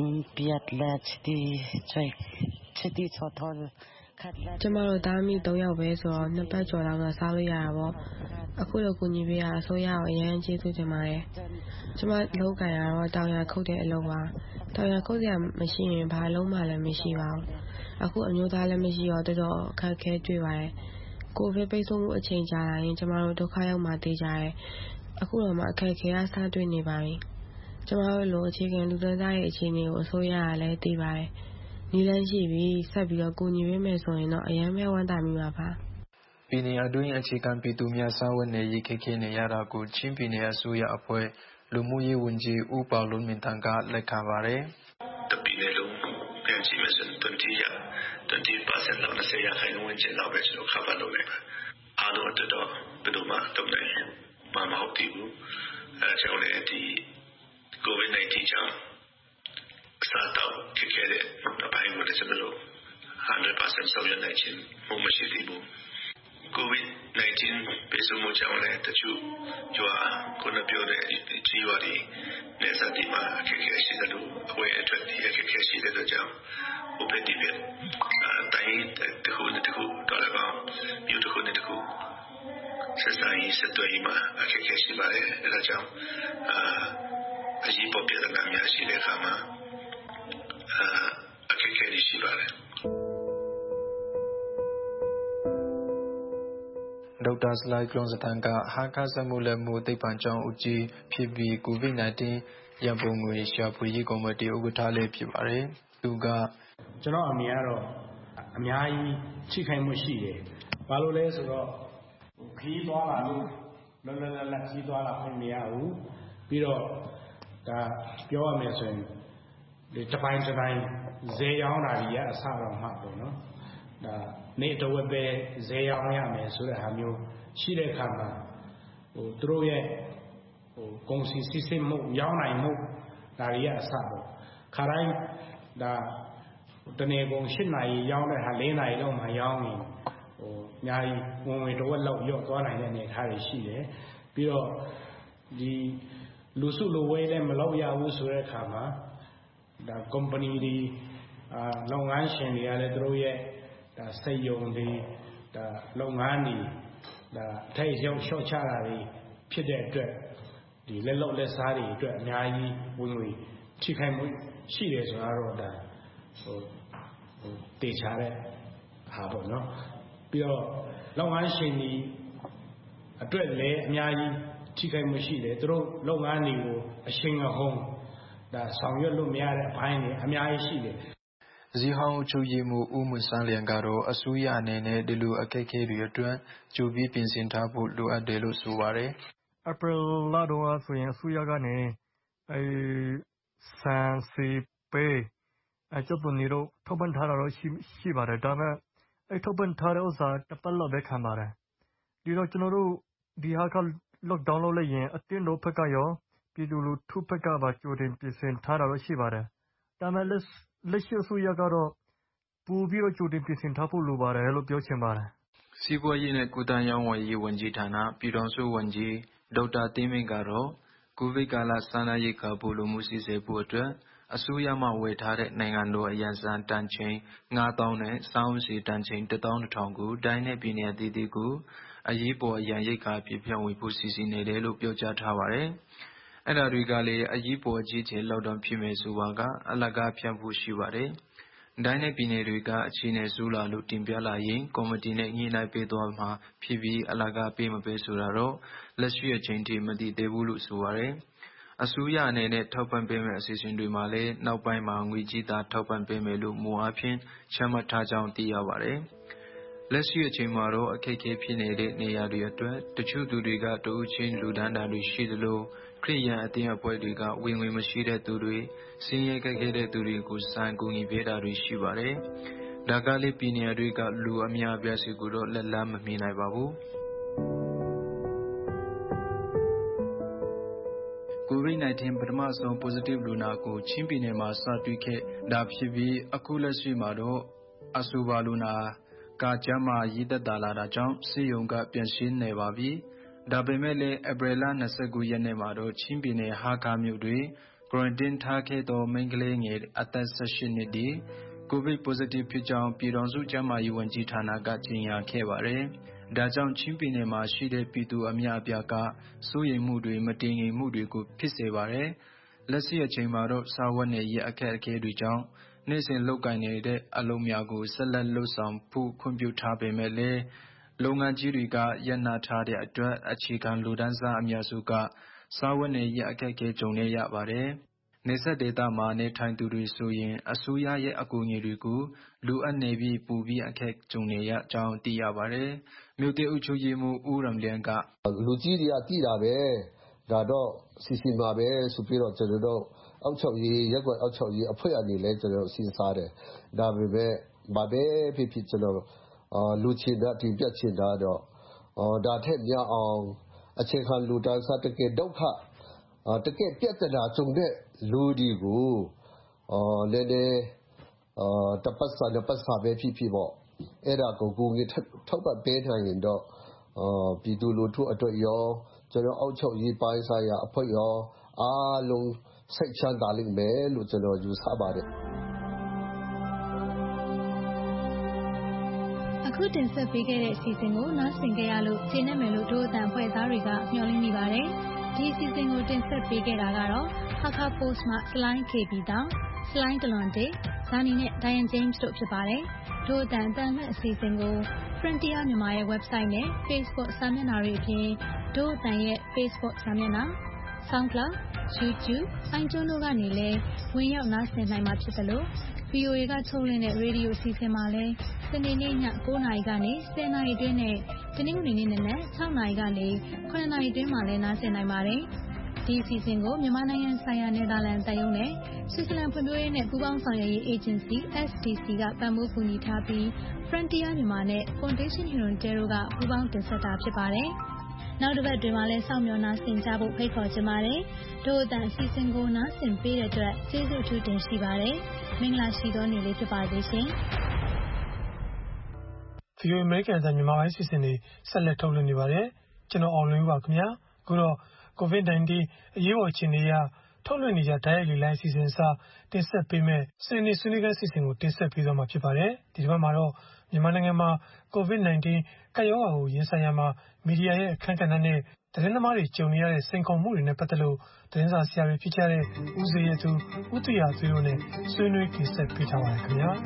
ကျမတို့သားမိသုံးယောက်ပဲဆိုတော့နှစ်ပတ်ကျော်လောက်တော့စားလို့ရတာပေါ့အခုလိုကူညီပေးရအစိုးရကိုအရန်ကျေးဇူးတင်ပါတယ်ကျမလုပ်ကြရတော့တောင်ရခုတ်တဲ့အလုပ်ပါတောင်ရခုတ်ရမရှိရင်ဘာလုံးမှလည်းမရှိပါဘူးအခုအမျိုးသားလည်းမရှိတော့တော်တော်အခက်ခဲတွေ့ပါတယ်ကိုဗစ်ပိတ်ဆို့မှုအချိန်ကြာလာရင်ကျမတို့ဒုက္ခရောက်မှသိကြတယ်အခုတော့မှအခက်ခဲရစတွေ့နေပါပြီကျမတို့လိုအခြေခံလူတန်းစားရဲ့အခြေအနေကိုအစိုးရကလည်းသိပါတယ်နီလန်းရှိပြီးဆက်ပြီးတော့ကူညီပေးမယ်ဆိုရင်တော့အရန်ပဲဝမ်းသာမိပါပါပြည်နယ်အတွင်းအခြေခံပြည်သူများစားဝတ်နေရေးခက်ခဲနေရတာကိုချင်းပြည်နယ်အစိုးရအဖွဲ့လူမှုရေးဝန်ကြီးဦးပေါလုံးမြင့်တန်ကလက်ခံပါတယ်တပြည်နယ်လုံးပြန်ကြည့်မယ်ဆိုရင်twenty percent လောက်နဲ့ဆယ်ရာခိုင်နှုန်းဝန်းကျင်လောက်ပဲကျွန်တော်ခပ်ပါလုပ်လိုက်ပါအာကြောင့်လည်းဒီ ကိုဗစ် ၁၉ ကြောင့်အစားတောက်ခက်ခဲတဲ့အပိုင်းကိုလည်းကျွန်တော်တို့ one hundred percent ဆောင်ရွက်နိုင်ခြင်းမရှိသေးဘူး။ ကိုဗစ် ၁၉ ပိတ်ဆို့မှုကြောင့်လည်းတချို့ရွာခုနပြောတဲ့ကြီးရွာတွေနဲ့စသည်မှာအခက်အခဲရှိတယ်လို့အဝယ်အထွက်အခက်အခဲရှိတဲ့အတွက်ကြောင့်ဟိုဘက်ဒီဘက်တိုင်းတစ်ခုနဲ့တစ်ခုတော်လည်းကောင်းမြို့တစ်ခုနဲ့တစ်ခုဆက်ဆံရေးဆက်သွယ်ရေးမှာအခက်အခဲရှိပါတယ်။အဲဒါကြောင့်အာအရေးပေါ်ပြည်သူများရှိတဲ့အခါမှာအာအခက်အခဲရှိပါတယ်။ဒေါက်တာဆလိုက်ကလွန်စတန်ကဟာခစမှုလက်မှုသိပ္ပံကျောင်းဦးကြီးဖြစ်ပြီးကိုဗစ် ၁၉ ရန်ပုံငွေရှာဖွေရေးကော်မတီဥက္ကဋ္ဌလည်းဖြစ်ပါတယ်။သူကကျွန်တော်အမြင်ကတော့အများကြီးချိခိုက်မှုရှိတယ်။ဘာလို့လဲဆိုတော့ခီးသွားလာလို့လောလောလတ်လတ်ခီးသွားလာခွင့်မရဘူး။ပြီးတော့ဒါပြောရမယ်ဆိုရင်ဒီတစ်ပိုင်းတစ်ပိုင်းဈေးရောင်းတာကြီးကအဆတော့မှပေါ့နော်။ဒါနေတော့ပဲဈေးရောင်းရမယ်ဆိုတဲ့ဟာမျိုးရှိတဲ့အခါမှာဟိုသူတို့ရဲ့ဟိုကုန်စည်စီးဆင်းမှုရောင်းနိုင်မှုဒါတွေကအဆပေါ့ခါတိုင်းဒါတနေ့ကုန်၈နာရီရောင်းတဲ့ဟာ၄နာရီလောက်မှရောင်းနေဟိုအများကြီးဝင်ဝင်တော့လောက်ရော့သွားနိုင်တဲ့အနေအထားတွေရှိတယ်ပြီးတော့ဒီလူစုလူဝေးလည်းမလုပ်ရဘူးဆိုတဲ့အခါမှာဒါ company တွေအာလုပ်ငန်းရှင်တွေကလည်းသူတို့ရဲ့ဒါစိတ်ယုံတွေဒါလုပ်ငန်းတွေဒါထိတ်ရောက်ရှော့ချတာတွေဖြစ်တဲ့အတွက်ဒီလက်လောက်လက်စားတွေအတွက်အများကြီးဝင်ဝင်ထိခိုက်မှုရှိတယ်ဆိုတော့ဒါဟိုဟိုတေချာတဲ့ဟာပေါ့နော်ပြီးတော့လုပ်ငန်းရှင်တွေအတွက်လည်းအများကြီးထိခိုက်မှုရှိတယ်သူတို့လုပ်ငန်းတွေကိုအရှင်အဟုန်ဒါဆောင်ရွက်လို့မရတဲ့အပိုင်းတွေအများကြီးရှိတယ်ဇီဟောင်းချုပ်ရည်မှုဦးမွန်ဆန်းလျံကတော့အစိုးရအနေနဲ့ဒီလိုအခက်အခဲတွေအတွက်ကြိုပြီးပြင်ဆင်ထားဖို့လိုအပ်တယ်လို့ဆိုပါတယ်။ April လတော့ဆိုရင်အစိုးရကနေအဲဆန်စီပေးအကျပ်သွန်နေတော့ထောက်ပံ့ထားတာတော့ရှိရှိပါတယ်ဒါပေမဲ့အဲထောက်ပံ့ထားတဲ့ဥစ္စာတစ်ပတ်လောက်ပဲခံပါတယ်ဒီတော့ကျွန်တော်တို့ဒီဟာက lockdown လုပ်လိုက်ရင်အတင်းတို့ဘက်ကရောပြည်သူလူထုဘက်ကပါကြိုတင်ပြင်ဆင်ထားတာတော့ရှိပါတယ်ဒါပေမဲ့လက်လက်ရှိအစိုးရကတော့ပိုပြီးတော့ကြိုတင်ပြင်ဆင်ထားဖို့လိုပါတယ်လို့ပြောချင်ပါတယ်။စီးပွားရေးနဲ့ကုသရေးဝန်ကြီးဝန်ကြီးဌာနပြည်ထောင်စုဝန်ကြီးဒေါက်တာသိန်းမင်းကတော့ကိုဗစ်ကာလစားနပ်ရိက္ခာပို့လို့မှုစီစဉ်ဖို့အတွက်အစိုးရမှဝယ်ထားတဲ့နိုင်ငံတော်အရန်စံတန်ချိန်၅သောင်းနဲ့စောင်းစီတန်ချိန်တစ်သောင်းတစ်ထောင်ကိုတိုင်းနဲ့ပြည်နယ်အသီးသီးကိုအရေးပေါ်အရန်ရိက္ခာပြည့်ဖြန့်ဝေဖို့စီစဉ်နေတယ်လို့ပြောကြားထားပါတယ်။အဲ့ဒါတွေကလည်းအရေးပေါ်အကြီးကျယ်လောက်တော့ဖြစ်မယ်ဆိုပါကအလကားဖြန့်ဖို့ရှိပါတယ်။တိုင်းနဲ့ပြည်နယ်တွေကအခြေအနေဆိုးလာလို့တင်ပြလာရင်ကော်မတီနဲ့ညှိနှိုင်းပေးသွားမှာဖြစ်ပြီးအလကားပေးမပေးဆိုတာတော့လက်ရှိအချိန်ထိမသိသေးဘူးလို့ဆိုပါတယ်။အစိုးရအနေနဲ့ထောက်ပံ့ပေးမယ့်အစီအစဉ်တွေမှာလည်းနောက်ပိုင်းမှာငွေကြေးသာထောက်ပံ့ပေးမယ်လို့မူအားဖြင့်ချမှတ်ထားကြောင်းသိရပါတယ်။လက်ရှိအချိန်မှာတော့အခက်အခဲဖြစ်နေတဲ့နေရာတွေအတွက်တချို့သူတွေကတဦးချင်းလူဒန်းတာတွေရှိသလိုခရိယန်အသင်းအဖွဲ့တွေကဝင်ငွေမရှိတဲ့သူတွေစင်းရဲကြတဲ့သူတွေကိုစံကူညီပေးတာတွေရှိပါတယ်။ဒါကလေးပြည်နယ်တွေကလူအများအပြားစီကိုတော့လက်လန်းမမီနိုင်ပါဘူး။ကိုဗစ် ၁၉ ပထမဆုံး positive လူနာကိုချင်းပြည်နယ်မှာစတွေ့ခဲ့တာဖြစ်ပြီးအခုလက်ရှိမှာတော့အဆိုပါလူနာကကျန်းမာရေးသက်သာလာတာကြောင့်ဆေးရုံကပြန်ရှင်းနေပါပြီ။ဒါပေမဲ့လည်းဧပြီလ၂၉ရက်နေ့မှာတော့ချင်းပြည်နယ်ဟားခါးမြို့တွင် quarantine ထားခဲ့သောမိန်းကလေးငယ်အသက်၁၈နှစ်တည်းကိုဗစ် positive ဖြစ်ကြောင်းပြည်ထောင်စုကျန်းမာရေးဝန်ကြီးဌာနကကြေညာခဲ့ပါတယ်။ဒါကြောင့်ချင်းပြည်နယ်မှာရှိတဲ့ပြည်သူအများအပြားကစိုးရိမ်မှုတွေမတည်ငြိမ်မှုတွေကိုဖြစ်စေပါတယ်။လက်ရှိအချိန်မှာတော့စာဝတ်နေရေးအခက်အခဲတွေကြောင့်နေ့စဉ်လုပ်ကိုင်နေတဲ့အလုပ်များကိုဆက်လက်လုပ်ဆောင်ဖို့ခွင့်ပြုထားပေမဲ့လည်းလုပ်ငန်းကြီးတွေကရပ်နားထားတဲ့အတွက်အခြေခံလူတန်းစားအများစုကစာဝတ်နေရေးအခက်အခဲကြုံနေရပါတယ်။နေဆက်ဒေသမှာနေထိုင်သူတွေဆိုရင်အစိုးရရဲ့အကူအညီတွေကိုလိုအပ်နေပြီးပူပြီးအခက်ကြုံနေရကြောင်းသိရပါတယ်။မြို့သေးအုပ်ချုပ်ရေးမှူးဦးရမ်လျံကလူကြီးတွေကတည်တာပဲဒါတော့စီစီမှာပဲဆိုပြီးတော့ကျွန်တော်တို့အောက်ချုပ်ရေးရက်ွက်အောက်ချုပ်ရေးအဖွဲ့အနေနဲ့ကျွန်တော်စဉ်းစားတယ်ဒါပေမဲ့ဘာပဲဖြစ်ဖြစ်ကျွန်တော်အာလူချင်းတဲ့တင်ပြချင်တာတော့အော်ဒါထက်များအောင်အခြေခံလူတန်းစားတကယ်ဒုက္ခတကယ်ပြဿနာကြုံတဲ့လူတွေကိုလည်းလည်းတပတ်စာနှစ်ပတ်စာပဲဖြစ်ဖြစ်ပေါ့အဲ့ဒါကိုကိုငွေထောက်ပံ့ပေးနိုင်ရင်တော့ပြည်သူလူထုအတွက်ရောကျွန်တော်အောက်ချုပ်ရေးပိုင်းဆိုင်ရာအဖွဲ့ရောအားလုံးစိတ်ချမ်းသာလိမ့်မယ်လို့ကျွန်တော်ယူဆပါတယ်အခုတင်ဆက်ပေးခဲ့တဲ့အစီအစဉ်ကိုနားဆင်ကြရလို့ကျေနပ်မယ်လို့ဒို့အတန်အဖွဲ့သားတွေကမျှော်လင့်နေပါတယ်ဒီအစီအစဉ်ကိုတင်ဆက်ပေးခဲ့တာကတော့ဟာခါပို့စ်မှစလိုင်း ကေ ပီ တောင်စလိုင်းတလွန်တေဇာနီနဲ့ Diane James တို့ဖြစ်ပါတယ်ဒို့အတန်အတန်မဲ့အစီအစဉ်ကို Frontier မြန်မာရဲ့ website နဲ့ Facebook စာမျက်နှာတွေအပြင်ဒို့အတန်ရဲ့ Facebook စာမျက်နှာ SoundCloud YouTube အိုင်ကျွန်းတို့ကနေလည်းဝင်ရောက်နားဆင်နိုင်မှာဖြစ်တယ်လို့ ဗီအိုအေ ကထုတ်လွှင့်တဲ့ရေဒီယိုအစီအစဉ်မှာလည်းစနေနေ့ည၉နာရီကနေ၁၀နာရီအတွင်းနဲ့တနင်္ဂနွေနေ့နနက်၆နာရီကနေ၇နာရီအတွင်းမှာလည်းနားဆင်နိုင်ပါတယ်။ဒီအစီအစဉ်ကိုမြန်မာနိုင်ငံဆိုင်ရာနယ်သာလန်တန်ယုံနဲ့ဆွစ်ဇာလန်ဖွံ့ဖြိုးရေးနဲ့ပူးပေါင်းဆောင်ရွက်ရေးအေဂျင်စီ အက်စ် ဒီ စီ ကပံ့ပိုးကူညီထားပြီး Frontier မြန်မာနဲ့ Foundation Hirondelle တို့ကပူးပေါင်းတင်ဆက်တာဖြစ်ပါတယ်။နောက်တစ်ပတ်တွင်မှလည်းစောင့်မျှော်နားဆင်ကြဖို့ဖိတ်ခေါ်ချင်ပါတယ်။ဒို့အတန်အစီအစဉ်ကိုနားဆင်ပေးတဲ့အတွက်ကျေးဇူးထူးတင်ရှိပါတယ်။မင်္ဂလာရှိသောနေ့လေးဖြစ်ပါစေရှင်။ဗီအိုအေ American အသံမြန်မာပိုင်းစီစဉ်တွေဆက်လက်ထုတ်လွှင့်နေပါတယ်။ကျွန်တော်အောင်လွင်ဦးပါခင်ဗျာ။အခုတော့ ကိုဗစ်-၁၉ အရေးပေါ်အခြေအနေအရထုတ်လွှင့်နေကြတိုက်ရိုက်လေလိုင်းအစီအစဉ်အစားတင်ဆက်ပေးမဲ့စနေနေ့ဆွေးနွေးခန်းအစီအစဉ်ကိုတင်ဆက်ပေးသွားမှာဖြစ်ပါတယ်။ဒီတစ်ပတ်မှာတော့မြန်မာနိုင်ငံမှာကိုဗစ်-၁၉ ကပ်ရောဂါကိုရင်ဆိုင်ရမှာမီဒီယာရဲ့အခန်းကဏ္ဍနဲ့သတင်းသမားတွေကြုံနေရတဲ့စိန်ခေါ်မှုတွေနဲ့ပတ်သက်လို့သတင်းစာဆရာတွေဖြစ်ကြတဲ့ဦးစေရသူဦးသူရသွေးတို့နဲ့ဆွေးနွေးတင်ဆက်ပေးထားပါတယ်ခင်ဗျာ။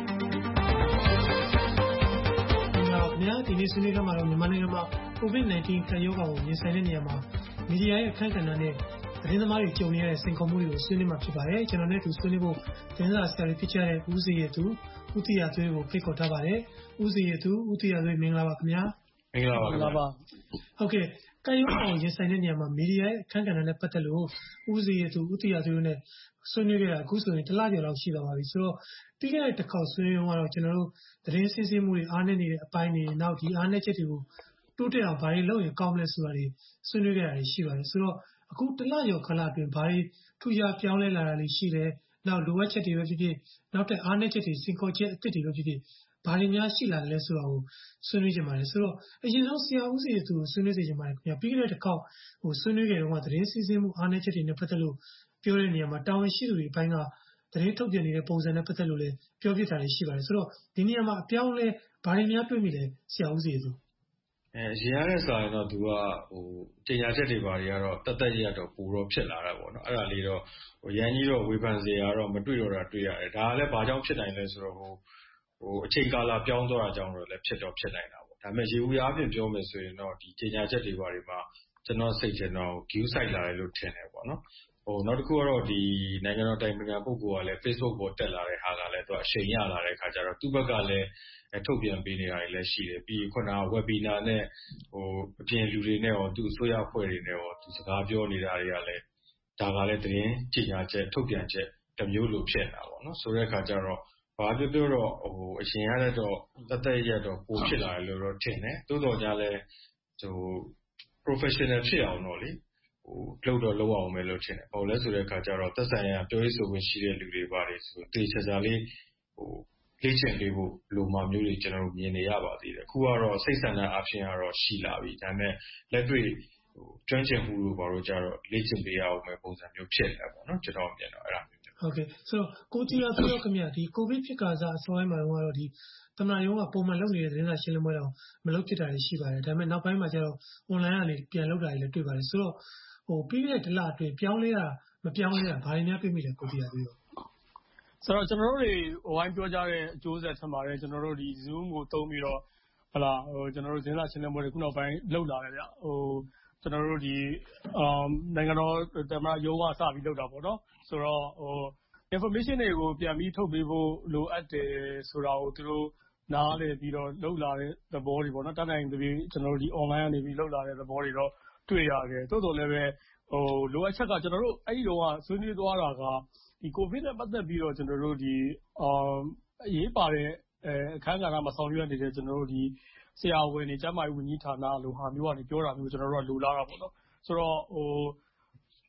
များဒီနေ့ဆွေးနွေးခန်းမှာတော့မြန်မာနိုင်ငံမှာကိုဗစ်-၁၉ ကပ်ရောဂါကိုရင်ဆိုင်တဲ့နေရာမှာမီဒီယာရဲ့အခန်းကဏ္ဍနဲ့သတင်းသမားတွေကြုံနေရတဲ့စိန်ခေါ်မှုတွေကိုဆွေးနွေးမှာဖြစ်ပါတယ်။ကျွန်တော်နဲ့သူဆွေးနွေးဖို့သတင်းစာဆရာတွေဖြစ်ကြတဲ့ဦးစေရသူဦးသူရသွေးကိုဖိတ်ခေါ်ထားပါတယ်။ဦးစေရသူဦးသူရသွေးမင်္ဂလာပါခင်ဗျာ။မင်္ဂလာပါခင်ဗျာ။ဟုတ်ကဲ့ကပ်ရောဂါကိုရင်ဆိုင်တဲ့နေရာမှာမီဒီယာရဲ့အခန်းကဏ္ဍနဲ့ပတ်သက်လို့ဦးစေရသူဦးသူရသွေးနဲ့ဆွေးနွေးကြတာအခုဆိုရင်တစ်လကျော်လောက်ရှိသွားပါပြီ။ဆိုတော့ပြီးခဲ့တဲ့တစ်ခေါက်ဆွေးနွေးတော့ကတော့ကျွန်တော်တို့သတင်းစင်းစင်းမှုတွေအားနည်းနေတဲ့အပိုင်းတွေနောက်ဒီအားနည်းချက်တွေကိုတိုးတက်အောင်ဘာတွေလုပ်ရင်ကောင်းမလဲဆိုတာတွေဆွေးနွေးကြတာရှိပါတယ်ဆိုတော့အခုတစ်လကျော်ခဏအတွင်းဘာတွေထူးခြားပြောင်းလဲလာတာတွေရှိတယ်နောက်လိုအပ်ချက်တွေပဲဖြစ်ဖြစ်နောက်တဲ့အားနည်းချက်တွေစင်ခေါ်ချက်အသစ်တွေပဲဖြစ်ဖြစ်ဘာတွေများရှိလာတယ်လဲဆိုတာကိုဆွေးနွေးကြပါတယ်ဆိုတော့အရင်ဆုံးဆရာဦးစီသူဆွေးနွေးစေချင်ပါတယ်ခင်ဗျာပြီးခဲ့တဲ့တစ်ခေါက်ဟိုဆွေးနွေးကြတော့သတင်းစင်းစင်းမှုအားနည်းချက်တွေနဲ့ပတ်သက်လို့ပြောတဲ့နေရာမှာတာဝန်ရှိသူတွေအပိုင်းကသတင်းထုတ်ပြန်နေတဲ့ပုံစံနဲ့ပတ်သက်လို့လည်းပြောပြတာတွေရှိပါတယ်ဆိုတော့ဒီနေရာမှာအပြောင်းလဲဘာတွေများတွေ့မိလဲဆရာဦးစီသူအဲရရတဲ့စာရင်တော့သူကဟိုကြေညာချက်တွေဘာတွေကတော့တတ်တတ်ရတော့ပူတော့ဖြစ်လာတာပေါ့နော်အဲ့ဒါလေးတော့ဟိုရန်ကြီးတော့ဝေဖန်စရာတော့မတွေ့တော့တာတွေ့ရတယ်ဒါကလည်းဘာကြောင့်ဖြစ်နိုင်လဲဆိုတော့ဟိုဟိုအချိန်ကာလပြောင်းသွားတာကြောင့်တော့လည်းဖြစ်တော့ဖြစ်နိုင်တာပေါ့ဒါပေမဲ့ရေဦးအားဖြင့်ပြောမယ်ဆိုရင်တော့ဒီကြေညာချက်တွေဘာတွေမှာကျွန်တော်စိတ်ချင်တော့ view site လာတယ်လို့ထင်တယ်ပေါ့နော်ဟိုနောက်တစ်ခုကတော့ဒီနိုင်ငံတော်တိုင်ပင်ခံပုဂ္ဂိုလ်ကလည်း Facebook ပေါ်တက်လာတဲ့ဟာကလည်းသူအချိန်ရလာတဲ့ခါကျတော့သူ့ဘက်ကလည်းထုတ်ပြန်ပေးနေတာတွေလည်းရှိတယ်ပြီးခုနက webinar နဲ့ဟိုအပြင်လူတွေနဲ့ရောသူ့အစိုးရအဖွဲ့တွေနဲ့ရောသူစကားပြောနေတာတွေကလည်းဒါကလည်းသတင်းကြေညာချက်ထုတ်ပြန်ချက်တစ်မျိုးလိုဖြစ်နေတာပေါ့နော်ဆိုတဲ့အခါကျတော့ဘာပြောပြောတော့ဟိုအရင်ရတဲ့တော့တသက်ရတော့ပိုဖြစ်လာတယ်လို့တော့ထင်တယ်တိုးတော်ကြလည်းဟို professional ဖြစ်အောင်တော့လေဟိုလောက်တော့လောက်အောင်ပဲလို့ထင်တယ်။ဘာလို့လဲဆိုတဲ့အခါကျတော့သက်ဆိုင်ရာပြောရေးဆိုခွင့်ရှိတဲ့လူတွေပါတယ်ဆိုတေချာချာလေးဟိုလေ့ကျင့်ပေးဖို့လိုမှမျိုးတွေကျွန်တော်တို့မြင်နေရပါသေးတယ်။အခုကတော့စိတ်ဆန္ဒအဖြစ်ကတော့ရှိလာပြီ။ဒါပေမဲ့လက်တွေ့ဟိုကျွမ်းကျင်မှုတို့ဘာလို့ကြတော့လေ့ကျင့်ပေးရအောင်ပဲပုံစံမျိုးဖြစ်နေတာပေါ့နော်ကျွန်တော်မြင်တော့အဲ့ဒါမျိုးဟုတ်ကဲ့ဆိုတော့ကိုတီရာဆိုတော့ခင်ဗျာဒီကိုဗစ်ဖြစ်ကာစားအစောပိုင်းမှာတော့ဒီသမ္မတရုံးကပုံမှန်လုပ်နေတဲ့သတင်းစာရှင်းလင်းပွဲတော့မလုပ်ဖြစ်တာရှိပါတယ်ဒါပေမဲ့နောက်ပိုင်းမှာကျတော့ online ကနေပြန်လုပ်တာတွေလည်းတွေ့ပါတယ်ဆိုတော့ဟိုပြီးခဲ့တဲ့တစ်လအတွင်းပြောင်းလဲတာမပြောင်းလဲတာဘာတွေများတွေ့မိလဲကိုတီရာပြီးတော့ဆိုတော့ကျွန်တော်တို့တွေဟိုဝိုင်းပြောကြတဲ့အကျိုးဆက်ထင်ပါတယ်ကျွန်တော်တို့ဒီ Zoom ကိုသုံးပြီးတော့ဟလာဟိုကျွန်တော်တို့သတင်းစာရှင်းလင်းပွဲတွေခုနောက်ပိုင်းလုပ်လာတယ်ဗျဟိုကျွန်တော်တို့ဒီအမ်နိုင်ငံတော်သမ္မတရုံးကစပြီးလုပ်တာပေါ့နော်ဆိုတော့ဟို information တွေကိုပြန်ပြီးထုတ်ပေးဖို့လိုအပ်တယ်ဆိုတာကိုသူတို့နားလည်ပြီးတော့လုပ်လာတဲ့သဘောတွေပေါ့နော်တတ်နိုင်တဲ့ပြီးကျွန်တော်တို့ဒီ online ကနေပြီးလုပ်လာတဲ့သဘောတွေတော့တွေ့ရတယ်တိုးတော်လည်းပဲဟိုလိုအပ်ချက်ကကျွန်တော်တို့အဲ့ဒီတော့ဆွေးနွေးသွားတာကဒီကိုဗစ်နဲ့ပတ်သက်ပြီးတော့ကျွန်တော်တို့ဒီအမ်အရေးပါတဲ့အခန်းကဏ္ဍမှာဆောင်ရွက်နေတဲ့ကျွန်တော်တို့ဒီဆရာဝန်တွေကျန်းမာရေးဝန်ကြီးဌာနလိုဟာမျိုးကနေပြောတာမျိုးကျွန်တော်တို့ကလိုလားတာပေါ့နော်ဆိုတော့ဟို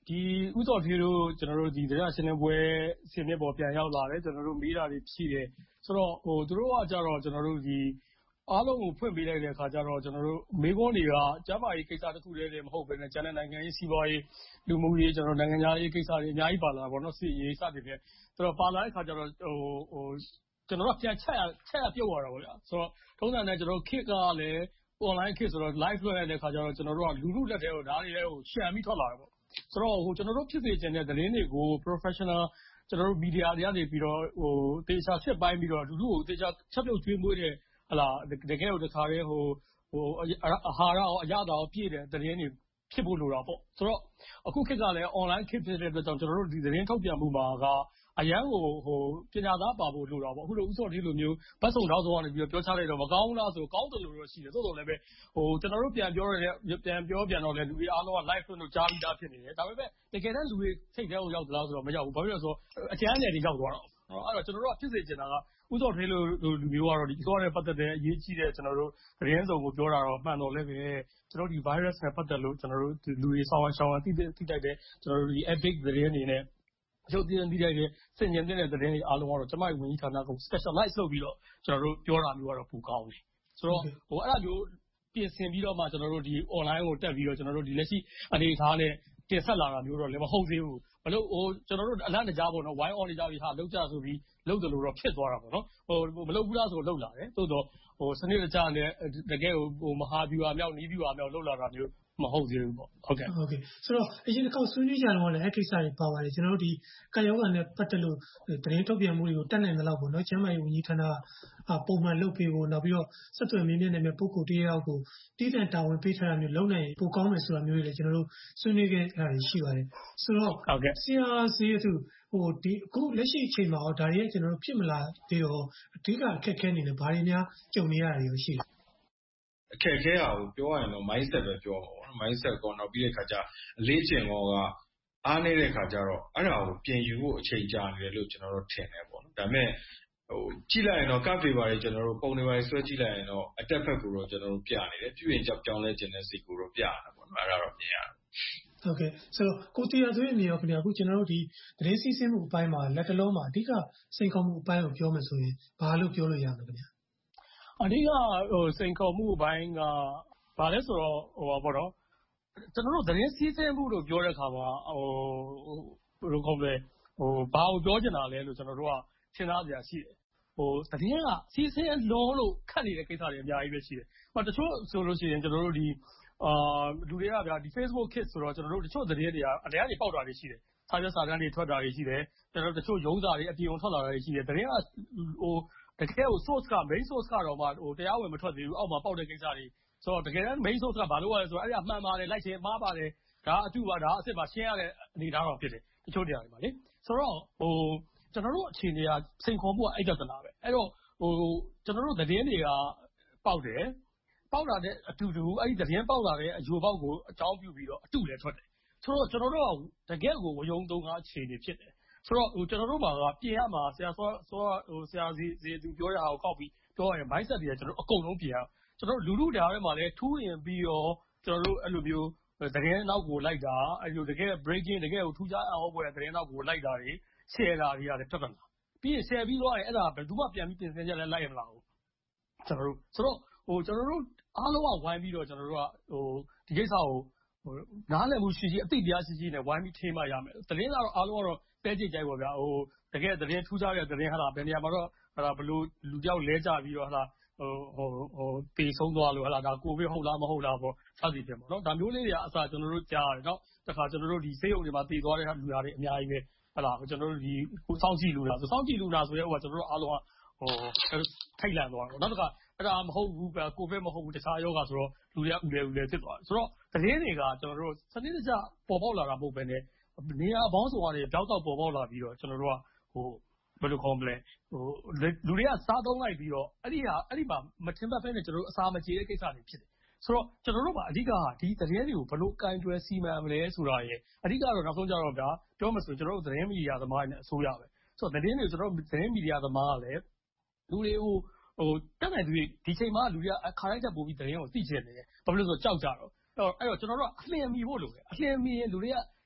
ဒီဥစော်ထေးတို့ကျွန်တော်တို့ဒီတရားရှင်းလင်းပွဲဆင်မြစ်ပေါ်ပြန်ရောက်လာတယ်ကျွန်တော်တို့မေးတာတွေဖြည့်တယ်ဆိုတော့ဟိုသူတို့ကကြတော့ကျွန်တော်တို့ဒီအားလုံးကိုဖွင့်ပေးလိုက်တဲ့အခါကျတော့ကျွန်တော်တို့မေးခွန်းတွေကကျမ်းမာရေးကိစ္စတစ်ခုတည်းတည်းမဟုတ်ဘဲနဲ့ကျန်တဲ့နိုင်ငံရေးစီးပွားရေးလူမှုရေးကျွန်တော်နိုင်ငံသားရေးကိစ္စတွေအများကြီးပါလာတာပေါ့နော်စစ်ရေးစသည်ဖြင့်ဆိုတော့ပါလာတဲ့အခါကျတော့ဟိုဟိုကျွန်တော်တို့ပြန်ချက်ချက်ပြုတ်သွားတာပေါ့ဗျာဆိုတော့ထုံးစံနဲ့ကျွန်တော်တို့ခေတ်ကလည်း online ခေတ်ဆိုတော့ live လွှင့်ရတဲ့အခါကျတော့ကျွန်တော်တို့ကလူလူလက်ထဲကိုဓာတ်တွေလည်းဟိုရှံပြီးထွက်လာတယ်ပေါ့ဆိုတော့ဟိုကျွန်တော်တို့ဖြစ်စေချင်တဲ့သတင်းတွေကို professional ကျွန်တော်တို့ media တွေကနေပြီးတော့ဟိုတေချာစစ်ပိုင်းပြီးတော့လူလူကိုတေချာချက်ပြုတ်ကျွေးမွေးတဲ့ဟလာတကယ်ကိုတခါလေးဟိုဟိုအာဟာရရောအရသာရောပြည့်တဲ့သတင်းတွေဖြစ်ဖို့လိုတာပေါ့ဆိုတော့အခုခေတ်ကလည်း online ခေတ်ဖြစ်တဲ့အတွက်ကြောင့်ကျွန်တော်တို့ဒီသတင်းထုတ်ပြန်မှုမှာကအရန်ကိုဟိုပညာသားပါဖို့လိုတာပေါ့အခုလိုဥစော်ဒီလိုမျိုးဘတ်စုံတောင်းဆုံးကနေပြီးတော့ပြောချလိုက်တော့မကောင်းဘူးလားဆိုကောင်းတယ်လို့တော့ရှိတယ်သို့တော်လည်းပဲဟိုကျွန်တော်တို့ပြန်ပြောရတဲ့ပြန်ပြောပြန်တော့လည်းလူတွေအားလုံးက live လို့ကြားပြီးသားဖြစ်နေတယ်ဒါပေမဲ့တကယ်တမ်းလူတွေစိတ်ထဲကိုရောက်သလားဆိုတော့မရောက်ဘူးဘာဖြစ်လို့လဲဆိုတော့အကျန်းနယ်တွေရောက်သွားတော့အဲ့တော့ကျွန်တော်တို့ကဖြစ်စေချင်တာကဥစော်ထေးလို့လူမျိုးကတော့ဒီသွားနဲ့ပတ်သက်တဲ့အရေးကြီးတဲ့ကျွန်တော်တို့သတင်းစုံကိုပြောတာတော့မှန်တော့လည်းပဲကျွန်တော်ဒီ virus နဲ့ပတ်သက်လို့ကျွန်တော်တို့လူတွေဆောင်းအောင်ရှောင်းအောင်တိတိတိတိုက်တဲ့ကျွန်တော်တို့ဒီ epic သတင်းတွေနဲ့ရုပ်သင်းတိတိုက်တဲ့စင်ញင်တဲ့သတင်းတွေအားလုံးကတော့ကျမရဲ့ဝန်ကြီးဌာနက specialize လုပ်ပြီးတော့ကျွန်တော်တို့ပြောတာမျိုးကတော့ပူကောင်းတယ်ဆိုတော့ဟိုအဲ့ဒါမျိုးပြင်ဆင်ပြီးတော့မှကျွန်တော်တို့ဒီ online ကိုတက်ပြီးတော့ကျွန်တော်တို့ဒီလက်ရှိအနေအထားနဲ့တင်ဆက်လာတာမျိုးတော့လည်းမဟုတ်သေးဘူးဘလို့ဟိုကျွန်တော်တို့အလန့်တကြားပေါ့နော် wine on နေကြပြီးဟာလောက်ကြဆိုပြီးလောက်တယ်လို့တော့ဖြစ်သွားတာပေါ့နော်ဟိုမလောက်ဘူးလားဆိုတော့လောက်လာတယ်သို့တော့ဟိုစနစ်တကျနဲ့တကယ်ဟိုမဟာဗျူဟာမြောက်နီးဗျူဟာမြောက်လောက်လာတာမျိုးမဟုတ်သေးဘူးပေါ့ဟုတ်ကဲ့ဟုတ်ကဲ့ဆိုတော့အရင်တစ်ခေါက်ဆွေးနွေးကြတော့လည်းအဲ့ကိစ္စတွေပါပါတယ်ကျွန်တော်တို့ဒီကာယောဂါနဲ့ပတ်သက်လို့သတင်းထုတ်ပြန်မှုတွေကိုတတ်နိုင်သလောက်ပေါ့နော်ကျန်းမာရေးဝန်ကြီးဌာနကပုံမှန်လုပ်ပေးဖို့နောက်ပြီးတော့ဆက်သွယ်မြင်းမြင့်တဲ့ပုဂ္ဂိုလ်တယောက်ကိုတည်တံ့တာဝန်ပေးထားတာမျိုးလုပ်နိုင်ပိုကောင်းမယ်ဆိုတာမျိုးတွေလည်းကျွန်တော်တို့ဆွေးနွေးခဲ့တာရှိပါတယ်ဆိုတော့ဟုတ်ကဲ့ဆရာစီရသူဟိုဒီအခုလက်ရှိအချိန်မှာတော့ဒါတွေကျွန်တော်တို့ဖြစ်မလာသေးတော့အဓိကအခက်အခဲနေတယ်ဘာတွေများကြုံနေရတာတွေရှိလဲအခက်အခဲအောင်ပြောရရင်တော့ mindset ပဲပြောမှာပေါ့နော် mindset ကောနောက်ပြီးတဲ့ခါကျအလေးကျင့်ကောကအားနေတဲ့ခါကျတော့အဲ့ဒါကိုပြင်ယူဖို့အချိန်ကြာနေတယ်လို့ကျွန်တော်တို့ထင်တယ်ပေါ့နော်ဒါပေမဲ့ဟိုကြည့်လိုက်ရင်တော့ card paper တွေကျွန်တော်တို့ပုံတွေပါဆွဲကြည့်လိုက်ရင်တော့အတက်ဖက်ကိုတော့ကျွန်တော်တို့ပြနေတယ်ပြုရင်ကြောက်ကြောင်းလဲခြင်းတဲ့စိတ်ကိုတော့ပြနေတာပေါ့နော်အဲ့ဒါတော့မြင်ရတယ်ဟုတ်ကဲ့ဆိုတော့ကိုတီယာသွေးအနေရောခင်ဗျာအခုကျွန်တော်တို့ဒီသတင်းစီးဆင်းမှုအပိုင်းမှာလက်တလုံးမှာအဓိကစိန်ခေါ်မှုအပိုင်းကိုပြောမယ်ဆိုရင်ဘာလို့ပြောလို့ရမလဲခင်ဗျာအဓိကဟိုစိန်ခေါ်မှုအပိုင်းကဘာလဲဆိုတော့ဟိုပါပေါ့နော်ကျွန်တော်တို့သတင်းစီးဆင်းမှုလို့ပြောတဲ့အခါမှာဟိုဘယ်လိုခေါ်လဲဟိုဘာကိုပြောချင်တာလဲလို့ကျွန်တော်တို့ကရှင်းသားစရာရှိတယ်ဟိုသတင်းကစီးဆင်းလုံးလို့ခတ်နေတဲ့ကိစ္စတွေအများကြီးပဲရှိတယ်ဟိုတချို့ဆိုလို့ရှိရင်ကျွန်တော်တို့ဒီအာလူတွေကဗျာဒီ Facebook Kids ဆိုတော့ကျွန်တော်တို့တချို့သတင်းတွေကအများကြီးပေါက်တာတွေရှိတယ်စာပြစာတမ်းတွေထွက်တာတွေရှိတယ်ကျွန်တော်တို့တချို့ရုံးစာတွေအပြင်အောင်ထွက်လာတာတွေရှိတယ်သတင်းကဟိုတကယ်ကို source က main source ကတော့မှဟိုတရားဝင်မထွက်သေးဘူးအောက်မှာပေါက်တဲ့ကိစ္စတွေဆိုတော့တကယ်တမ်း main source ကဘာလို့လဲဆိုတော့အဲ့ဒါမှန်ပါတယ်လိုက်ချင်မှားပါတယ်ဒါအတူပါဒါအစ်စ်ပါရှင်းရတဲ့အနေအထားတော့ဖြစ်တယ်တချို့တရားတွေမှာလေဆိုတော့ဟိုကျွန်တော်တို့အခြေအနေကစိန်ခေါ်မှုကအဲ့ဒါသလားပဲအဲ့တော့ဟိုကျွန်တော်တို့သတင်းတွေကပေါက်တယ်ပေါက်လာတဲ့အတူတူအဲ့ဒီသတင်းပေါက်လာတဲ့အယူပေါက်ကိုအကြောင်းပြုပြီးတော့အတူလည်းထွက်တယ်ဆိုတော့ကျွန်တော်တို့ကတကယ်ကိုဝယုံသုံးကားအခြေအနေဖြစ်တယ်ဆိုတော့ဟိုကျွန်တော်တို့မှာကပြင်ရမှာဆရာစောစောဟိုဆရာစီစီသူပြောတဲ့ဟာကိုကောက်ပြီးပြောရရင် mindset တွေကကျွန်တော်တို့အကုန်လုံးပြင်ရကျွန်တော်တို့လူလူတရားထဲမှာလည်းထူးရင်ပြီးတော့ကျွန်တော်တို့အဲ့လိုမျိုးသတင်းနောက်ကိုလိုက်တာအဲ့လိုတကယ် breaking တကယ်ကိုထူးခြားအောင်ပွဲသတင်းနောက်ကိုလိုက်တာတွေ share တာတွေကလည်းထွက်တာပြီးရင် share ပြီးတော့အဲ့ဒါဘယ်သူမှပြန်ပြီးပြင်ဆင်ချက်လည်းလိုက်ရမလားဘူးကျွန်တော်တို့ဆိုတော့ဟိုကျွန်တော်တို့အားလုံးကဝိုင်းပြီးတော့ကျွန်တော်တို့ကဟိုဒီကိစ္စကိုဟိုနားလည်မှုရှိရှိအသိတရားရှိရှိနဲ့ဝိုင်းပြီးထိမှရမယ်သတင်းကတော့အားလုံးကတော့ပဲကြည့်ကြိုက်ပါဗျာဟိုတကယ်သတင်းထူးခြားတဲ့သတင်းဟာလားဘယ်နေရာမှာတော့ဟာလားဘလို့လူတယောက်လဲကြပြီးတော့ဟာလားဟိုဟိုဟိုပေဆုံးသွားလို့ဟာလားဒါကိုဗစ်ဟုတ်လားမဟုတ်လားပေါ့စသည်ဖြင့်ပေါ့နော်ဒါမျိုးလေးတွေကအစကျွန်တော်တို့ကြားရတယ်နော်တခါကျွန်တော်တို့ဒီဆေးရုံတွေမှာတည်သွားတဲ့လူတွေအများကြီးပဲဟာလားကျွန်တော်တို့ဒီကိုစောင့်ကြည့်လူလားဆိုစောင့်ကြည့်လူလားဆိုရဲဟိုကကျွန်တော်တို့အားလုံးကဟိုထိတ်လန့်သွားတော့နောက်တစ်ခါအဲ့ဒါမဟုတ်ဘူးကိုဗစ်မဟုတ်ဘူးတခြားယောဂဆိုတော့လူတွေကဥလဲဥလဲဖြစ်သွားတယ်ဆိုတော့သတင်းတွေကကျွန်တော်တို့စနစ်တကျပေါ်ပေါက်လာတာမဟုတ်ဘဲနဲ့နေရာပေါင်းစုံကနေကြောက်တော့ပေါ်ပေါက်လာပြီးတော့ကျွန်တော်တို့ကဟိုဘယ်လိုခေါ်မလဲဟိုလူတွေကစားသုံးလိုက်ပြီးတော့အဲ့ဒီဟာအဲ့ဒီမှာမထင်မှတ်ဖဲနဲ့ကျွန်တော်တို့အစာမကြေတဲ့ကိစ္စတွေဖြစ်တယ်ဆိုတော့ကျွန်တော်တို့ကအဓိကဒီသတင်းတွေကိုဘယ်လိုကင်တွယ်စီမံမလဲဆိုတာရယ်အဓိကတော့နောက်ဆုံးကြတော့ဗျာပြောမှဆိုကျွန်တော်တို့သတင်းမီဒီယာသမားတွေနဲ့အစိုးရပဲဆိုတော့သတင်းတွေကျွန်တော်တို့သတင်းမီဒီယာသမားကလည်းလူတွေကိုဟိုတက်နိုင်သူဒီချိန်မှာလူတွေကအခါတိုင်းချက်ပို့ပြီးသတင်းကိုသိချင်နေတယ်ဘာဖြစ်လို့ဆိုတော့ကြောက်ကြတော့အဲ့တော့ကျွန်တော်တို့ကအလျင်မီဖို့လိုတယ်အလျင်မီရင်လူတွေက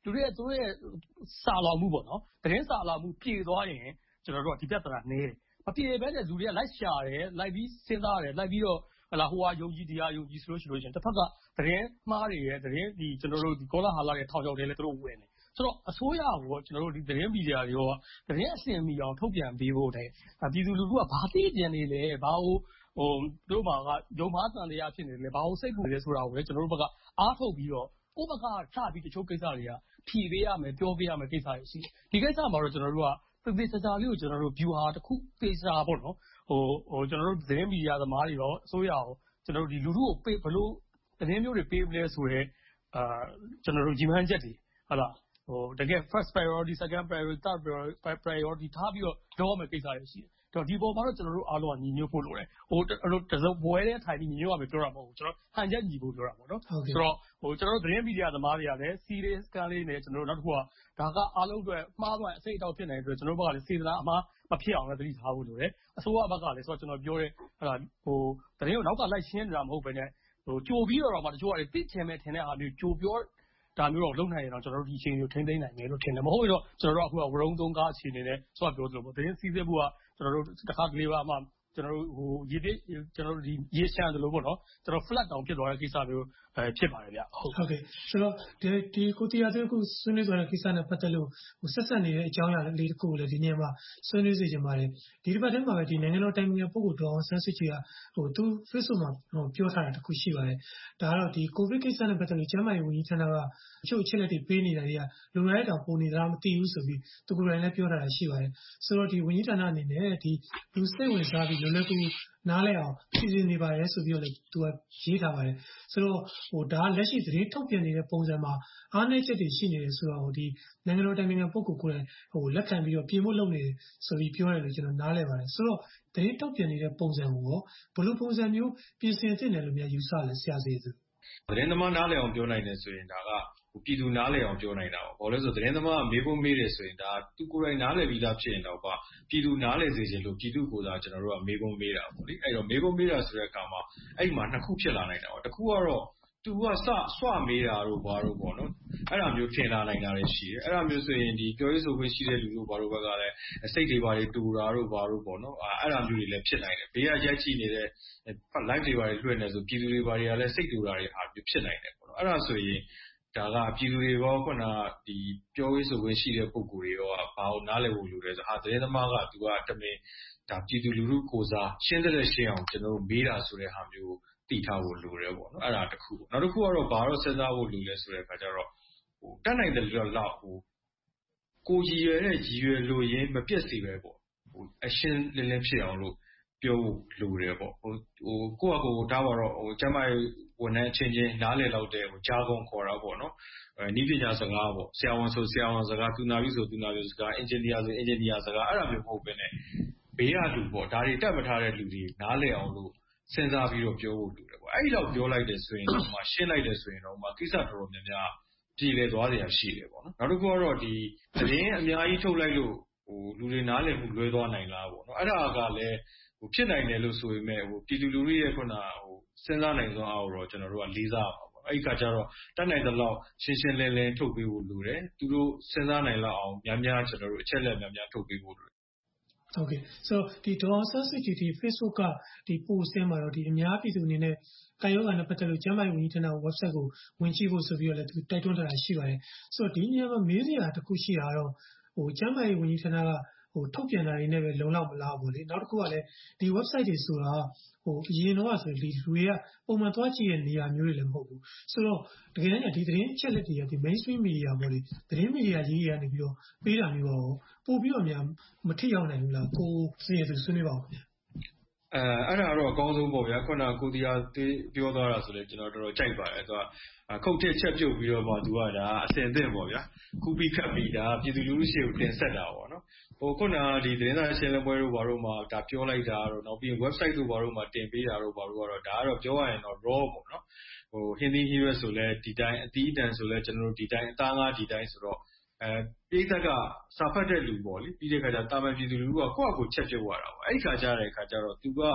လူတွေရဲ့သူတို့ရဲ့စာလောင်မှုပေါ့နော်သတင်းစာလောင်မှုပြေသွားရင်ကျွန်တော်တို့ကဒီပြဿနာနည်းတယ်မပြေဘဲနဲ့လူတွေကလိုက်ရှာတယ်လိုက်ပြီးစဉ်းစားတယ်လိုက်ပြီးတော့ဟလာဟိုဟာယုံကြည်တရားယုံကြည်ဆိုလို့ရှိလို့ရှင်တစ်ဖက်ကသတင်းမှားတွေရဲ့သတင်းဒီကျွန်တော်တို့ဒီကောလာဟာလာရဲ့ထောင်ချောက်တွေလည်းသူတို့ဝင်တယ်ဆိုတော့အစိုးရကိုကျွန်တော်တို့ဒီသတင်းမီဒီယာတွေရောသတင်းအစင်မီအောင်ထုတ်ပြန်ပေးဖို့တဲ့ပြည်သူလူထုကဘာသိကြံနေလဲဘာလို့ဟိုတို့မှာကယုံမှားတန်တရားဖြစ်နေတယ်ဘာလို့စိတ်ပူနေလဲဆိုတာကိုလည်းကျွန်တော်တို့ဘက်ကအားထုတ်ပြီးတော့ကိုယ့်ဘက်ကချပြီးတချို့ကိစ္စတွေကဖြေပေးရမယ်ပြောပေးရမယ်ကိစ္စတွေရှိတယ်ဒီကိစ္စမှာတော့ကျွန်တော်တို့ကသေသေချာချာလေးကိုကျွန်တော်တို့ view ဟာတစ်ခုသေချာပေါ့နော်ဟိုဟိုကျွန်တော်တို့သတင်းမီဒီယာသမားတွေရောအစိုးရရောကျွန်တော်တို့ဒီလူထုကိုပေးဘလို့သတင်းမျိုးတွေပေးမလဲဆိုတော့အာကျွန်တော်တို့ကြီးမှန်းချက်တွေဟုတ်လားဟိုတကယ် first priority second priority third priority ထားပြီးတော့ပြောမယ်ကိစ္စတွေရှိတယ်တော့ဒီပေါ်မှာတော့ကျွန်တော်တို့အားလုံးကညီညွတ်ဖို့လိုတယ်ဟိုတစုံဘွဲတဲ့ထိုင်ပြီးညီညွတ်ရမယ်ပြောတာမဟုတ်ဘူးကျွန်တော်ဟန်ချက်ညီဖို့ပြောတာပေါ့နော်ဆိုတော့ဟိုကျွန်တော်တို့သတင်းမီဒီယာသမားတွေကလည်း serious ကလေးနဲ့ကျွန်တော်တို့နောက်တစ်ခုကဒါကအားလုံးအတွက်မှားသွားအစိတ်အတောက်ဖြစ်နေတဲ့အတွက်ကျွန်တော်တို့ဘက်ကလည်းစေတနာအမှားမဖြစ်အောင်လည်းသတိထားဖို့လိုတယ်အစိုးရဘက်ကလည်းဆိုတော့ကျွန်တော်ပြောတဲ့ဟလာဟိုသတင်းကိုနောက်ကလိုက်ရှင်းနေတာမဟုတ်ဘဲနဲ့ဟိုကြိုပြီးတော့မှတချို့ကလည်းသိချင်မဲ့ထင်တဲ့အားမျိုးကြိုပြောဒါမျိုးတော့လုံနိုင်ရင်တော့ကျွန်တော်တို့ဒီအချိန်ကိုထိန်းသိမ်းနိုင်မယ်လို့ထင်တယ်မဟုတ်ရင်တော့ကျွန်တော်တို့အခုကဝရုံသုံးကားအခြေအနေနဲ့ဆိုတော့ပြောသလိုပေါ့သတင်းစီးဆင်းမှုကကျွန်တော်တို့တစ်ခါတလေပါမှကျွန်တော်တို့ဟိုရေတိကျွန်တော်တို့ဒီရေချမ်းတယ်လို့ပေါ့နော်ကျွန်တော် flat တောင်ဖြစ်သွားတဲ့ကိစ္စမျိုးအဲဖြစ်ပါတယ်ဗျဟုတ်ဟုတ်ကဲ့ဆိုတော့ဒီဒီကိုတီယာတို့အခုဆွေးနွေးသွားတဲ့ကိစ္စနဲ့ပတ်သက်လို့ဟိုဆက်ဆက်နေတဲ့အကြောင်းအရာလေးတစ်ခုကိုလည်းဒီနေ့မှာဆွေးနွေးစေချင်ပါတယ်ဒီတစ်ပတ်ထဲမှာပဲဒီနိုင်ငံတော်တိုင်ပင်ခံပုဂ္ဂိုလ်ဒေါ်အောင်ဆန်းစုကြည်ကဟိုသူ Facebook မှာဟိုပြောထားတာတစ်ခုရှိပါတယ်ဒါကတော့ဒီကိုဗစ်ကိစ္စနဲ့ပတ်သက်လို့ကျန်းမာရေးဝန်ကြီးဌာနကအချို့အချက်လက်တွေပေးနေတာတွေကလူရတဲ့တောင်ပုံနေသလားမသိဘူးဆိုပြီးသူကိုယ်တိုင်လည်းပြောထားတာရှိပါတယ်ဆိုတော့ဒီဝန်ကြီးဌာနအနေနဲ့ဒီလူစိတ်ဝင်စားပြီးလွယ်လွယ်ကူကူနားလည်အောင်စီစဉ်နေပါတယ်ဆိုပြီးတော့လည်းသူကရေးထားပါတယ်ဆိုတော့ဟိုဒါလက်ရှိသတင်းထုတ်ပြန်နေတဲ့ပုံစံမှာအားနည်းချက်တွေရှိနေတယ်ဆိုတော့ဒီနိုင်ငံတော်တိုင်ပင်ခံပုဂ္ဂိုလ်ကိုယ်တိုင်ဟိုလက်ခံပြီးတော့ပြင်ဖို့လုပ်နေတယ်ဆိုပြီးပြောတယ်လို့ကျွန်တော်နားလည်ပါတယ်ဆိုတော့သတင်းထုတ်ပြန်နေတဲ့ပုံစံကိုရောဘယ်လိုပုံစံမျိုးပြင်ဆင်သင့်တယ်လို့များယူဆလဲဆရာစေသူသတင်းသမားနားလည်အောင်ပြောနိုင်တယ်ဆိုရင်ဒါကပြည်သူနားလည်အောင်ပြောနိုင်တာပေါ့။ဘာလို့လဲဆိုသတင်းသမားကမေးဖို့မေးတယ်ဆိုရင်ဒါသူကိုယ်တိုင်နားလည်ပြီးသားဖြစ်ရင်တော့ကပြည်သူနားလည်စေချင်လို့ပြည်သူကိုယ်သာကျွန်တော်တို့ကမေးဖို့မေးတာပေါ့လေ။အဲ့တော့မေးဖို့မေးတာဆိုတဲ့အခါမှာအဲ့မှာနှစ်ခုဖြစ်လာနိုင်တာပေါ့။တစ်ခုကတော့သူကစဆွမေးတာတို့ဘာတို့ပေါ့နော်။အဲ့ဒါမျိုးထင်လာနိုင်တာလည်းရှိတယ်။အဲ့ဒါမျိုးဆိုရင်ဒီပြောရေးဆိုခွင့်ရှိတဲ့လူတို့ဘာတို့ဘက်ကလည်းစိတ်တွေဘာတွေတူတာတို့ဘာတို့ပေါ့နော်။အဲ့ဒါမျိုးတွေလည်းဖြစ်နိုင်တယ်။ဘေးကရိုက်ကြည့်နေတဲ့ live တွေဘာတွေလွှင့်နေဆိုပြည်သူတွေဘာတွေကလည်းစိတ်တူတာတွေအားဖြစ်နိုင်တယ်ပေါ့နော်။အဲ့ဒါဆိုရင်ဒါကပြည်သူတွေရောခုနဒီပြောရေးဆိုခွင့်ရှိတဲ့ပုံကိုယ်တွေရောဘာလို့နားလည်ဖို့လိုလဲဆိုဟာသတင်းသမားကသူကတမင်ဒါပြည်သူလူထုကိုစားရှင်းတဲ့ရှင်းအောင်ကျွန်တော်တို့မေးတာဆိုတဲ့ဟာမျိုးသိထားဖို့လိုတယ်ပေါ့နော်အဲ့ဒါတစ်ခုနောက်တစ်ခုကတော့ဘာလို့စဉ်းစားဖို့လိုလဲဆိုတဲ့အခါကျတော့ဟိုတတ်နိုင်တယ်လို့တော့ဟိုကိုရည်ရွယ်တဲ့ရည်ရွယ်လိုရင်းမပြတ်စီပဲပေါ့ဟိုအရှင်းလင်းလင်းဖြစ်အောင်လို့ပြောဖို့လိုတယ်ပေါ့ဟိုဟိုကိုယ့်အကိုဒါပါတော့ဟိုကျမရဲ့ဝန်ထမ်းချင်းချင်းနားလည်လောက်တဲ့ဟိုကြားကုန်ခေါ်တာပေါ့နော်အဲနည်းပညာစကားပေါ့ဆရာဝန်ဆိုဆရာဝန်စကားသူနာပြုဆိုသူနာပြုစကားအင်ဂျင်နီယာဆိုအင်ဂျင်နီယာစကားအဲ့ဒါမျိုးမဟုတ်ဘဲနဲ့ဘေးကလူပေါ့ဒါတွေတတ်မထားတဲ့လူတွေနားလည်အောင်လို့စဉ်းစားပြီးတော့ပြောဖို့လိုတယ်ပေါ့အဲ့ဒီတော့ပြောလိုက်တယ်ဆိုရင်တော့မှရှင်းလိုက်တယ်ဆိုရင်တော့မှကိစ္စတော်တော်များများပြည်လေသွားစရာရှိတယ်ပေါ့နော်နောက်တစ်ခုကတော့ဒီသတင်းအများကြီးထုတ်လိုက်လို့ဟိုလူတွေနားလည်မှုလွဲသွားနိုင်လားပေါ့နော်အဲ့ဒါကလည်းဟိုဖြစ်နိုင်တယ်လို့ဆိုပေမဲ့ဟိုပြည်သူလူထုရဲ့ခုနဟိုစဉ်းစားနိုင်စွမ်းအားတော့ကျွန်တော်တို့ကလေးစားပါပေါ့အဲ့ဒီကကြတော့တတ်နိုင်တဲ့လောက်ရှင်းရှင်းလင်းလင်းထုတ်ပေးဖို့လိုတယ်သူတို့စဉ်းစားနိုင်လောက်အောင်များများကျွန်တော်တို့အချက်လက်များများထုတ်ပေးဖို့လိုတယ်ဟုတ်ကဲ့ဆိုဒီဒေါ်ဆန်းစုကြည်ဒီ Facebook ကဒီ post ထဲမှာတော့ဒီအများပြည်သူအနေနဲ့ကာယောဂါနဲ့ပတ်သက်လို့ကျန်းမာရေးဝန်ကြီးဌာန website ကိုဝင်ကြည့်ဖို့ဆိုပြီးတော့လည်းသူတိုက်တွန်းထားတာရှိပါတယ်ဆိုတော့ဒီနေရာမှာမေးစရာတစ်ခုရှိတာတော့ဟိုကျန်းမာရေးဝန်ကြီးဌာနကဟိုထုတ်ပြန်တာတွေနဲ့ပဲလုံလောက်မလားပေါ့လေနောက်တစ်ခုကလည်းဒီ website တွေဆိုတာဟိုအရင်တော့ဆိုဒီလူတွေကပုံမှန်သွားကြည့်တဲ့နေရာမျိုးတွေလည်းမဟုတ်ဘူးဆိုတော့တကယ်တမ်းဒီသတင်းအချက်လက်တွေကဒီ mainstream media ပေါ့လေသတင်းမီဒီယာကြီးတွေကနေပြီးတော့ပေးတာမျိုးတော့ပို့ပြီးတော့များမထိရောက်နိုင်ဘူးလားကိုစီရသူဆွေးနွေးပါဦးခင်ဗျအဲအဲ့ဒါတော့အကောင်းဆုံးပေါ့ဗျာခုနကကိုတရားပြောသွားတာဆိုလဲကျွန်တော်တော်တော်ကြိုက်ပါတယ်သူကခုတ်ထစ်ချက်ပြုတ်ပြီးတော့မှသူကဒါအစင်သင့်ပေါ့ဗျာခုပြီးခတ်ပြီးဒါပြည်သူလူထုရှေ့ကိုတင်ဆက်တာပေါ့နော်ဟိုခုနကဒီသတင်းစာရှင်းလင်းပွဲတို့ဘာတို့မှဒါပြောလိုက်တာတော့နောက်ပြီး website တို့ဘာတို့မှတင်ပေးတာတို့ဘာတို့ကတော့ဒါကတော့ပြောရရင်တော့ raw ပေါ့နော်ဟို Hindi hero ဆိုလဲဒီတိုင်းအတီးအတန်ဆိုလဲကျွန်တော်တို့ဒီတိုင်းအသားငါးဒီတိုင်းဆိုတော့အဲပိဿကစာဖတ်တဲ့လူပေါ့လေပြီးတဲ့ခါကျတာမန်ပြည်သူလူထုကကိုယ့်အကိုချက်ပြုတ်ရတာပေါ့အဲ့ဒီခါကျတဲ့ခါကျတော့သူကဟို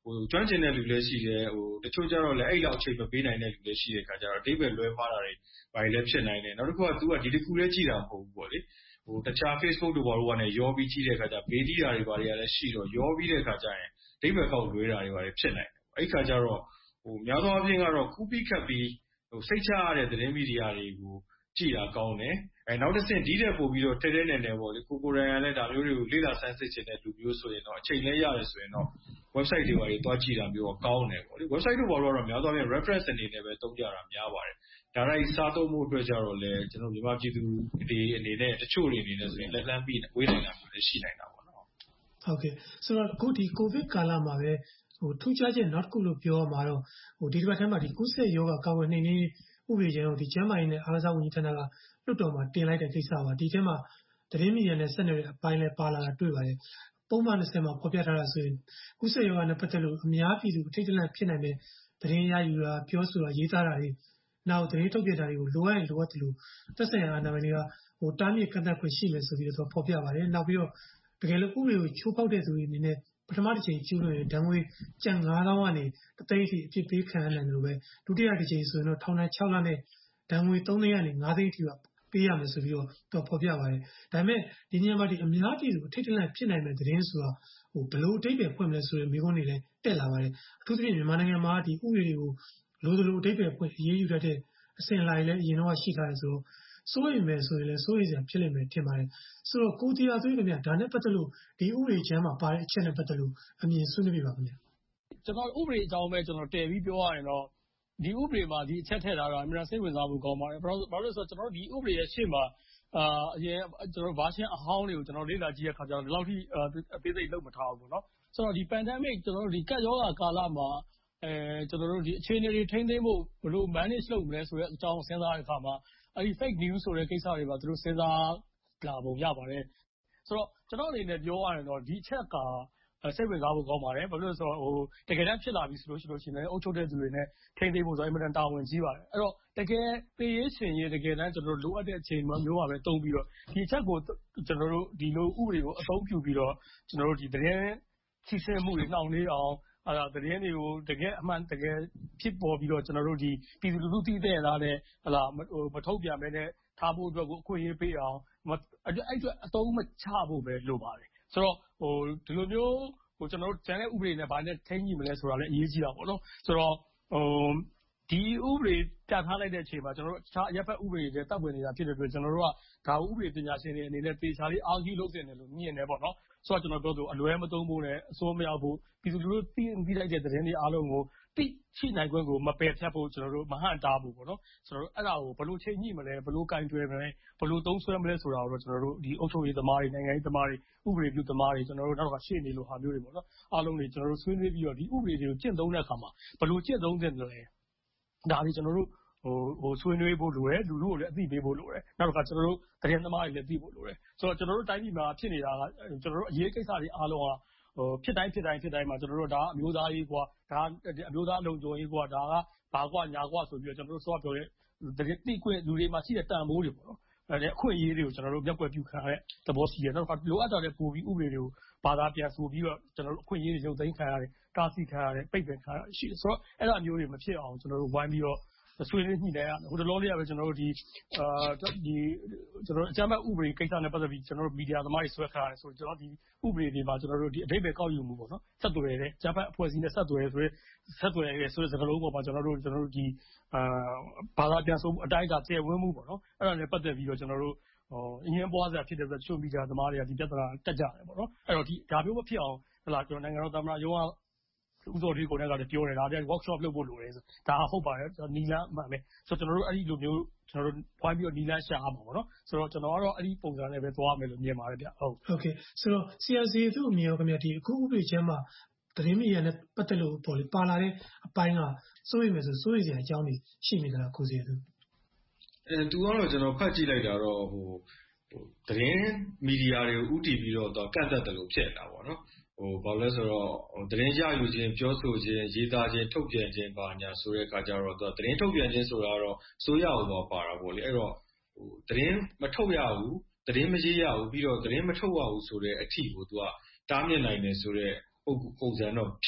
ကျွမ်းကျင်တဲ့လူလည်းရှိတယ်တချို့ကျတော့လည်းအဲ့လောက်အချိန်မပေးနိုင်တဲ့လူလည်းရှိတဲ့ခါကျတော့အဓိပ္ပာယ်လွဲမှားတာတွေဘာတွေလည်းဖြစ်နိုင်တယ်နောက်တစ်ခုက तू ကဒီတစ်ခုလည်းကြည့်တာမဟုတ်ဘူးပေါ့လေဟိုတခြား Facebook တို့ဘာလို့ကနေရောပြီးကြည့်တဲ့ခါကျဘေးတီးတာတွေဘာတွေကလည်းရှိတော့ရောပြီးတဲ့ခါကျရင်အဓိပ္ပာယ်ကောက်လွဲတာတွေဘာတွေဖြစ်နိုင်တယ်အဲ့ခါကျတော့ဟိုများသောအားဖြင့်ကတော့ကူးပြီးခတ်ပြီးဟိုစိတ်ချရတဲ့သတင်းမီဒီယာတွေကိုကြည့်တာကောင်းတယ်အဲနောက်တစ်ဆင့်ဒီတဲ့ပို့ပြီးတော့ထဲထဲနယ်နယ်ပေါ့လေကိုကိုရိုင်းကလည်းဒါမျိုးတွေကိုလေ့လာဆန်းစစ်ခြင်းတဲ့လူမျိုးဆိုရင်တော့အချိန်လည်းရတယ်ဆိုရင်တော့ website တွေဘာတွေတွားကြည့်တာမျိုးတော့ကောင်းတယ်ပေါ့လေ website တို့ဘာလို့တော့များသောအားဖြင့် reference အနေနဲ့ပဲသုံးကြတာများပါတယ်ဒါရိုက်စားသုံးမှုအတွက်ကြတော့လေကျွန်တော်မြန်မာပြည်သူတွေအနေနဲ့တချို့တွေအနေနဲ့ဆိုရင်လက်လန်းပြီးဝေးနေတာမျိုးလည်းရှိနိုင်တာပေါ့နော်ဟုတ်ကဲ့ဆိုတော့အခုဒီကိုဗစ်ကာလမှာပဲဟိုထူးခြားချက်နောက်တစ်ခုလို့ပြောရမှာတော့ဟိုဒီတစ်ပတ်ထဲမှာဒီကုသရောဂါကာကွယ်နှိမ်နင်းဥပဒေကျမ်းကိုဒီကျန်းမာရေးနဲ့အားကစားဝန်ကြီးဌာနကလွှတ်တော်မှာတင်လိုက်တဲ့ကိစ္စပါဒီထဲမှာသတင်းမီဒီယာနဲ့ဆက်နွယ်တဲ့အပိုင်းလဲပါလာတာတွေ့ပါတယ်ပုံမှန်၂၀မှာဖော်ပြထားတာဆိုရင်ကုသရောဂါနဲ့ပတ်သက်လို့အများပြည်သူအထိတ်တလန့်ဖြစ်နိုင်တဲ့သတင်းရယူတာပြောဆိုတာရေးသားတာတွေနောက်သတင်းထုတ်ပြန်တာတွေကိုလိုအပ်ရင်လိုအပ်တယ်လို့သက်ဆိုင်ရာအာဏာပိုင်တွေကဟိုတားမြစ်ကန့်သတ်ခွင့်ရှိမယ်ဆိုပြီးတော့ဖော်ပြပါတယ်နောက်ပြီးတော့တကယ်လို့ဥပဒေကိုချိုးဖောက်တဲ့သူတွေအနေနဲ့ပထမတစ်ချိန်ကျူးလွန်ရင်ဓာတ်ငွေကျပ်၅သောင်းကနေတစ်သိန်းအထိအပြစ်ပေးခံရနိုင်တယ်လို့ပဲဒုတိယတစ်ချိန်ဆိုရင်တော့ထောင်ဒဏ်၆လနဲ့ဓာတ်ငွေ၃သိန်းကနေ၅သိန်းအထိပေးရမယ်ဆိုပြီးတော့တော့ဖော်ပြပါတယ်ဒါပေမဲ့ဒီညမှာဒီအများပြည်သူအထိတ်တလန့်ဖြစ်နိုင်တဲ့သတင်းဆိုတာဟိုဘလို့အတိတ်ပဲဖွင့်မလဲဆိုတဲ့မိကုန်းတွေလည်းတက်လာပါတယ်အထူးသဖြင့်မြန်မာနိုင်ငံမှာဒီဥပဒေတွေကိုလိုသလိုအတိတ်ပဲဖွင့်အရေးယူတတ်တဲ့အစဉ်လာလည်းအရင်တော့ရှိထားတယ်ဆိုတော့စိုးရိမ်မယ်ဆိုရင်လည်းစိုးရိမ်စရာဖြစ်လိမ့်မယ်ထင်ပါတယ်ဆိုတော့ကိုတရားသွေးခင်ဗျဒါနဲ့ပတ်သက်လို့ဒီဥပဒေချမ်းမှာပါတဲ့အချက်နဲ့ပတ်သက်လို့အမြင်ဆွေးနွေးပြပါခင်ဗျကျွန်တော်ဥပဒေအကြောင်းပဲကျွန်တော်တည်ပြီးပြောရရင်တော့ဒီဥပဒေမှာဒီအချက်ထည့်ထားတာအများစိတ်ဝင်စားဖို့ကောင်းပါတယ်ဘာလို့ဘာလို့ဆိုတော့ကျွန်တော်ဒီဥပဒေရဲ့ရှေ့မှာအာအရင်ကျွန်တော် version အဟောင်းတွေကိုကျွန်တော်လေ့လာကြည့်တဲ့အခါကျတော့ဒီလောက်ထိအသေးစိတ်လုပ်မထားဘူးပေါ့နော်ဆိုတော့ဒီ pandemic ကျွန်တော်တို့ဒီကပ်ရောဂါကာလမှာအဲကျွန်တော်တို့ဒီအခြေအနေတွေထိန်းသိမ်းဖို့ဘယ်လို manage လုပ်မလဲဆိုတဲ့အကြောင်းစဉ်းစားတဲ့အခါမှာအဲဒီ fake news ဆိုတဲ့ကိစ္စတွေပါသူတို့စဉ်းစားလာပုံရပါတယ်ဆိုတော့ကျွန်တော်အနေနဲ့ပြောရရင်တော့ဒီချက်ကစိတ်ဝင်စားဖို့ကောင်းပါတယ်ဘာလို့လဲဆိုတော့ဟိုတကယ်တမ်းဖြစ်လာပြီဆိုလို့ရှိလို့ရှိရင်အုပ်ချုပ်တဲ့သူတွေနဲ့ထိန်းသိမ်းဖို့ဆိုအင်မတန်တာဝန်ကြီးပါတယ်အဲ့တော့တကယ်ပေးရေးရှင်ရေးတကယ်တမ်းကျွန်တော်တို့လိုအပ်တဲ့အချိန်မျိုးပါပဲတုံးပြီးတော့ဒီချက်ကိုကျွန်တော်တို့ဒီလိုဥပဒေကိုအသုံးပြုပြီးတော့ကျွန်တော်တို့ဒီသတင်းချီးဆင်းမှုတွေနှောင့်နှေးအောင်အဲ့ဒါသတင်းတွေကိုတကယ်အမှန်တကယ်ဖြစ်ပေါ်ပြီးတော့ကျွန်တော်တို့ဒီပြည်သူလူထုသိတဲ့လားနဲ့ဟလာမထုတ်ပြန်မဲနဲ့ထားဖို့အတွက်ကိုအခွင့်အရေးပေးအောင်အဲ့အတွက်အသုံးမချဖို့ပဲလိုပါတယ်ဆိုတော့ဟိုဒီလိုမျိုးဟိုကျွန်တော်တို့ကျန်တဲ့ဥပဒေနဲ့ဘာနဲ့ထိန်းညှိမလဲဆိုတာလည်းအရေးကြီးတာပေါ့နော်ဆိုတော့ဟိုဒီဥပဒေပြဋ္ဌာန်းလိုက်တဲ့အချိန်မှာကျွန်တော်တို့အခြားအရပ်ဘက်ဥပဒေတွေတပ်ဝင်နေတာဖြစ်တဲ့အတွက်ကျွန်တော်တို့ကဒါဥပဒေပညာရှင်တွေအနေနဲ့တေချာလေးအားကြီးလုပ်တင်တယ်လို့မြင်တယ်ပေါ့နော်ဆိုတော့ကျွန်တော်ပြောသူအလွဲမသုံးဖို့နဲ့အစိုးမရောက်ဖို့ပြည်သူလူထုသိသိလိုက်တဲ့သတင်းတွေအားလုံးကိုသိရှိနိုင်ခွင့်ကိုမပယ်ဖြတ်ဖို့ကျွန်တော်တို့မဟန့်တားဖို့ပေါ့နော်ဆိုတော့အဲ့ဒါကိုဘယ်လိုချိန်ညှိမလဲဘယ်လိုကင်တွယ်မလဲဘယ်လိုသုံးဆွဲမလဲဆိုတာကိုတော့ကျွန်တော်တို့ဒီအုပ်ချုပ်ရေးသမားတွေနိုင်ငံရေးသမားတွေဥပဒေပြုသမားတွေကျွန်တော်တို့နောက်ကရှေ့နေလို့ဟာမျိုးတွေပေါ့နော်အားလုံးတွေကျွန်တော်တို့ဆွေးနွေးပြီးတော့ဒီဥပဒေတွေကိုကျင့်သုံးတဲ့အခါမှာဘယ်လိုကျင့်သုံးသင့်တယ်လဲဒါတွေကျွန်တော်တို့ဟိုဟိုဆွေးနွေးဖို့လိုတယ်လူတို့ကိုလည်းအသိပေးဖို့လိုတယ်နောက်တစ်ခါကျွန်တော်တို့သတင်းသမားတွေလည်းသိဖို့လိုတယ်ဆိုတော့ကျွန်တော်တို့တိုင်းပြည်မှာဖြစ်နေတာကကျွန်တော်တို့အရေးကိစ္စတွေအားလုံးကဟိုဖြစ်တိုင်းဖြစ်တိုင်းဖြစ်တိုင်းမှာကျွန်တော်တို့ဒါအမျိုးသားရေးကွာဒါအမျိုးသားလုံခြုံရေးကွာဒါကဘာကွာညာကွာဆိုပြီးတော့ကျွန်တော်တို့စောပြောတဲ့တိကွလူတွေမှာရှိတဲ့တန်ဖိုးတွေပေါ့နော်အဲ့အခွင့်အရေးတွေကိုကျွန်တော်တို့မျက်ကွယ်ပြုခံရတဲ့သဘောရှိတယ်နောက်တစ်ခါလိုအပ်တာတဲ့ပို့ပြီးဥပဒေတွေကိုဘာသာပြန်ဆိုပြီးတော့ကျွန်တော်တို့အခွင့်အရေးတွေရုပ်သိမ်းခံရတယ်တားဆီးခံရတယ်ပိတ်ပင်ခံရရှိတယ်ဆိုတော့အဲ့လိုမျိုးတွေမဖြစ်အောင်ကျွန်တော်တို့ဝိုင်းပြီးတော့ဆွေးနွေးညှိနှိုင်းရဟိုတလောလေးကပဲကျွန်တော်တို့ဒီအာဒီကျွန်တော်တို့အကြမ်းဖက်ဥပဒေကိစ္စနဲ့ပတ်သက်ပြီးကျွန်တော်တို့မီဒီယာသမားတွေဆွဲခါရတယ်ဆိုတော့ကျွန်တော်ဒီဥပဒေတွေမှာကျွန်တော်တို့ဒီအဓိပ္ပာယ်ကောက်ယူမှုပေါ့နော်ဆက်သွယ်တဲ့ဂျပန်အဖွဲ့အစည်းနဲ့ဆက်သွယ်ဆိုရဲဆက်သွယ်ရဲဆိုတဲ့စကားလုံးပေါ်မှာကျွန်တော်တို့ကျွန်တော်တို့ဒီအာဘာသာပြန်ဆိုမှုအတိုင်းအတာကျယ်ဝန်းမှုပေါ့နော်အဲ့ဒါနဲ့ပတ်သက်ပြီးတော့ကျွန်တော်တို့ဟိုအရင်ပွားစရာဖြစ်တဲ့အတွက်တချို့မီဒီယာသမားတွေကဒီပြဿနာတက်ကြတယ်ပေါ့နော်အဲ့တော့ဒီဒါမျိုးမဖြစ်အောင်ဟလာကျွန်တော်နိုင်ငံတော်သမ္မတရုံးကဥစောဒီကိုလည်းကလည်းပြောတယ်ဒါပြန် workshop လုပ်ဖို့လိုတယ်ဆိုဒါဟုတ်ပါတယ်နီလန်းမှန်ပဲဆိုတော့ကျွန်တော်တို့အဲ့ဒီလိုမျိုးကျွန်တော်တို့ဖွားပြီးတော့နီလန်းရှာအောင်ပေါ့နော်ဆိုတော့ကျွန်တော်ကတော့အဲ့ဒီပုံစံနဲ့ပဲသွားမယ်လို့မြင်ပါတယ်ဗျဟုတ်ဟုတ်ကဲ့ဆိုတော့ C R C သူ့အမြင်ရောခင်ဗျာဒီအခုဥပဒေချမ်းမှာသတင်းမီဒီယာနဲ့ပတ်သက်လို့ပေါ့လေပါလာတဲ့အပိုင်းကစိုးရိမ်မယ်ဆိုစိုးရိမ်စရာအကြောင်းတွေရှိနေကြတာကိုစီသူအဲသူကတော့ကျွန်တော်ဖတ်ကြည့်လိုက်တာတော့ဟိုဟိုသတင်းမီဒီယာတွေကိုဥတည်ပြီးတော့ကန့်သက်တယ်လို့ဖြစ်နေတာပေါ့နော်ဟိုဘာလဲဆိုတော့သတင်းရယူခြင်းပြောဆိုခြင်းရေးသားခြင်းထုတ်ပြန်ခြင်းပါညာဆိုတဲ့အခါကျတော့သူကသတင်းထုတ်ပြန်ခြင်းဆိုတာတော့စိုးရအောင်တော့ပါတာပေါ့လေအဲ့တော့ဟိုသတင်းမထုတ်ရဘူးသတင်းမရေးရဘူးပြီးတော့သတင်းမထုတ်ရဘူးဆိုတဲ့အထီကိုသူကတားမြစ်နိုင်တယ်ဆိုတဲ့ပုံပုံစံတော့ဖြစ်နေတာပေါ့